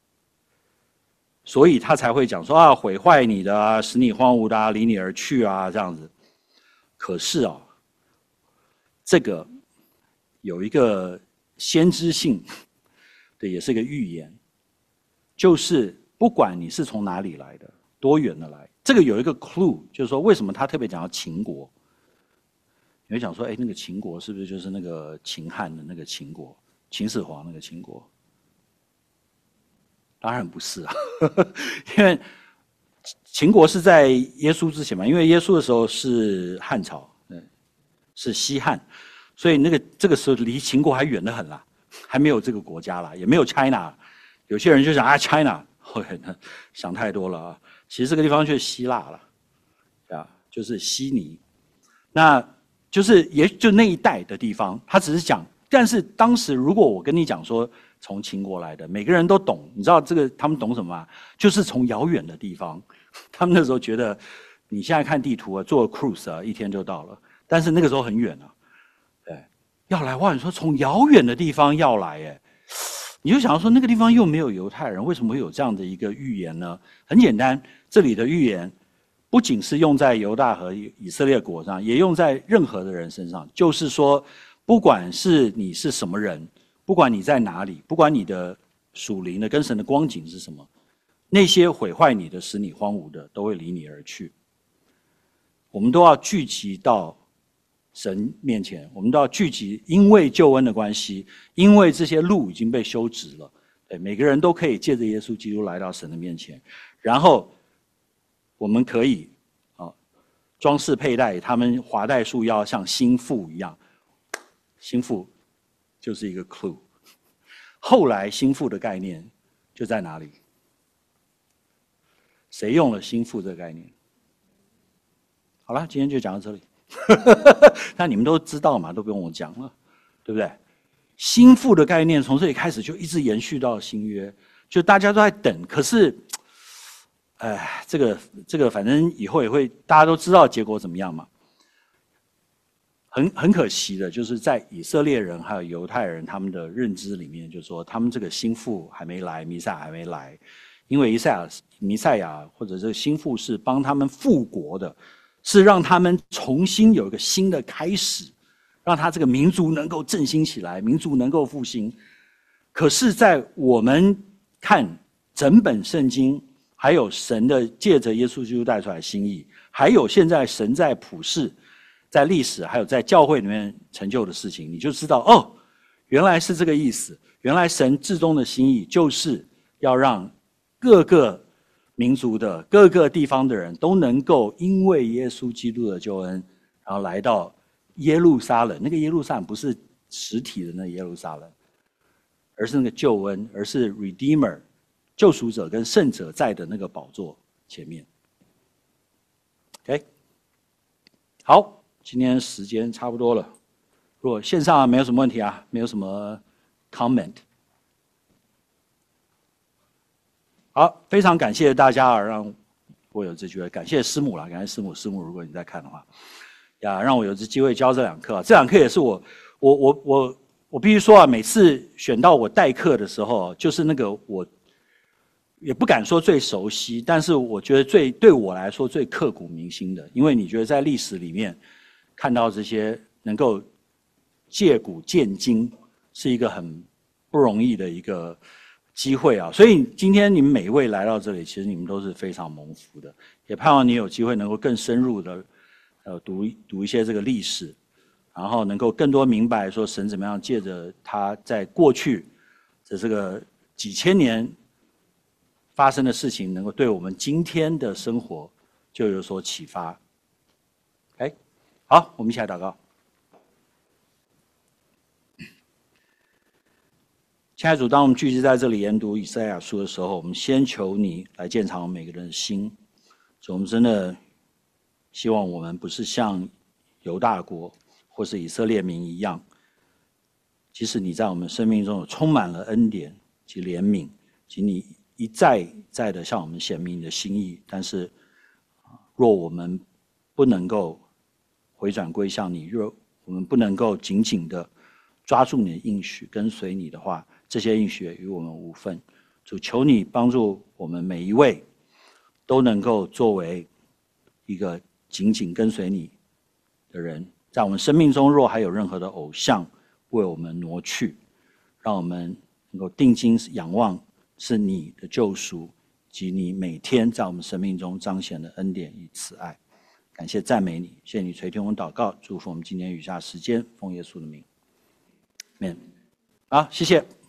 所以他才会讲说啊，毁坏你的啊，使你荒芜的啊，离你而去啊，这样子。可是啊，这个有一个先知性的，也是一个预言，就是不管你是从哪里来的，多远的来。这个有一个 clue， 就是说为什么他特别讲到秦国？你会想说，哎，那个秦国是不是就是那个秦汉的那个秦国，秦始皇那个秦国？当然不是啊，因为秦国是在耶稣之前嘛，因为耶稣的时候是汉朝，嗯，是西汉，所以那个这个时候离秦国还远得很啦，还没有这个国家啦，也没有 China。有些人就想啊 ，China， 想太多了啊。其实这个地方就是希腊了，啊，就是悉尼，那就是也就那一带的地方。他只是讲，但是当时如果我跟你讲说从秦国来的，每个人都懂，你知道这个他们懂什么吗？就是从遥远的地方，他们那时候觉得，你现在看地图啊，坐 cruise 啊，一天就到了，但是那个时候很远啊，对，要来哇，你说从遥远的地方要来，哎， 你就想说那个地方又没有犹太人，为什么会有这样的一个预言呢？很简单，这里的预言不仅是用在犹大和以色列国上，也用在任何的人身上。就是说，不管是你是什么人，不管你在哪里，不管你的属灵的跟神的光景是什么，那些毁坏你的、使你荒芜的，都会离你而去。我们都要聚集到神面前，我们都要聚集，因为救恩的关系，因为这些路已经被修直了，对，每个人都可以借着耶稣基督来到神的面前，然后我们可以啊装饰佩戴，他们华戴束腰，像心腹一样。心腹就是一个 clue。后来心腹的概念就在哪里？谁用了心腹这个概念？好了，今天就讲到这里。那你们都知道嘛，都不用我讲了，对不对？心腹的概念从这里开始就一直延续到新约，就大家都在等。可是，哎，这个这个，反正以后也会大家都知道结果怎么样嘛。很很可惜的，就是在以色列人还有犹太人他们的认知里面，就是说他们这个心腹还没来，弥赛亚还没来，因为以赛亚弥赛亚或者这个心腹是帮他们复国的。是让他们重新有一个新的开始，让他这个民族能够振兴起来，民族能够复兴。可是，在我们看整本圣经，还有神的借着耶稣基督带出来的心意，还有现在神在普世、在历史还有在教会里面成就的事情，你就知道哦，原来是这个意思。原来神至终的心意就是要让各个民族的各个地方的人都能够因为耶稣基督的救恩，然后来到耶路撒冷。那个耶路撒冷不是实体的那个耶路撒冷，而是那个救恩，而是 Redeemer 救赎者跟圣者在的那个宝座前面。OK， 好，今天时间差不多了。如果线上没有什么问题啊，没有什么 comment。好，非常感谢大家让我有这机会，感谢师母啦，感谢师母，师母如果你在看的话，呀，让我有这机会教这两课，这两课也是我，我我我我必须说啊，每次选到我代课的时候，就是那个我也不敢说最熟悉，但是我觉得最对我来说最刻骨铭心的，因为你觉得在历史里面看到这些能够借古鉴今，是一个很不容易的一个机会啊，所以今天你们每一位来到这里，其实你们都是非常蒙福的，也盼望你有机会能够更深入的，呃，读读一些这个历史，然后能够更多明白说神怎么样借着他在过去的这个几千年发生的事情，能够对我们今天的生活就有所启发。哎，好，我们一起来祷告。亲爱的主，当我们聚集在这里研读以赛亚书的时候，我们先求你来鉴察我们每个人的心。主，我们真的希望我们不是像犹大国或是以色列民一样，即使你在我们生命中有充满了恩典及怜悯，及你一再一再的向我们显明你的心意，但是若我们不能够回转归向你，若我们不能够紧紧的抓住你的应许，跟随你的话，这些应许与我们无分。主，求你帮助我们每一位都能够作为一个紧紧跟随你的人，在我们生命中若还有任何的偶像为我们挪去，让我们能够定睛仰望是你的救赎及你每天在我们生命中彰显的恩典与慈爱。感谢赞美你，谢谢你垂听我们祷告，祝福我们今天余下时间，奉耶稣的名，amen。好，谢谢。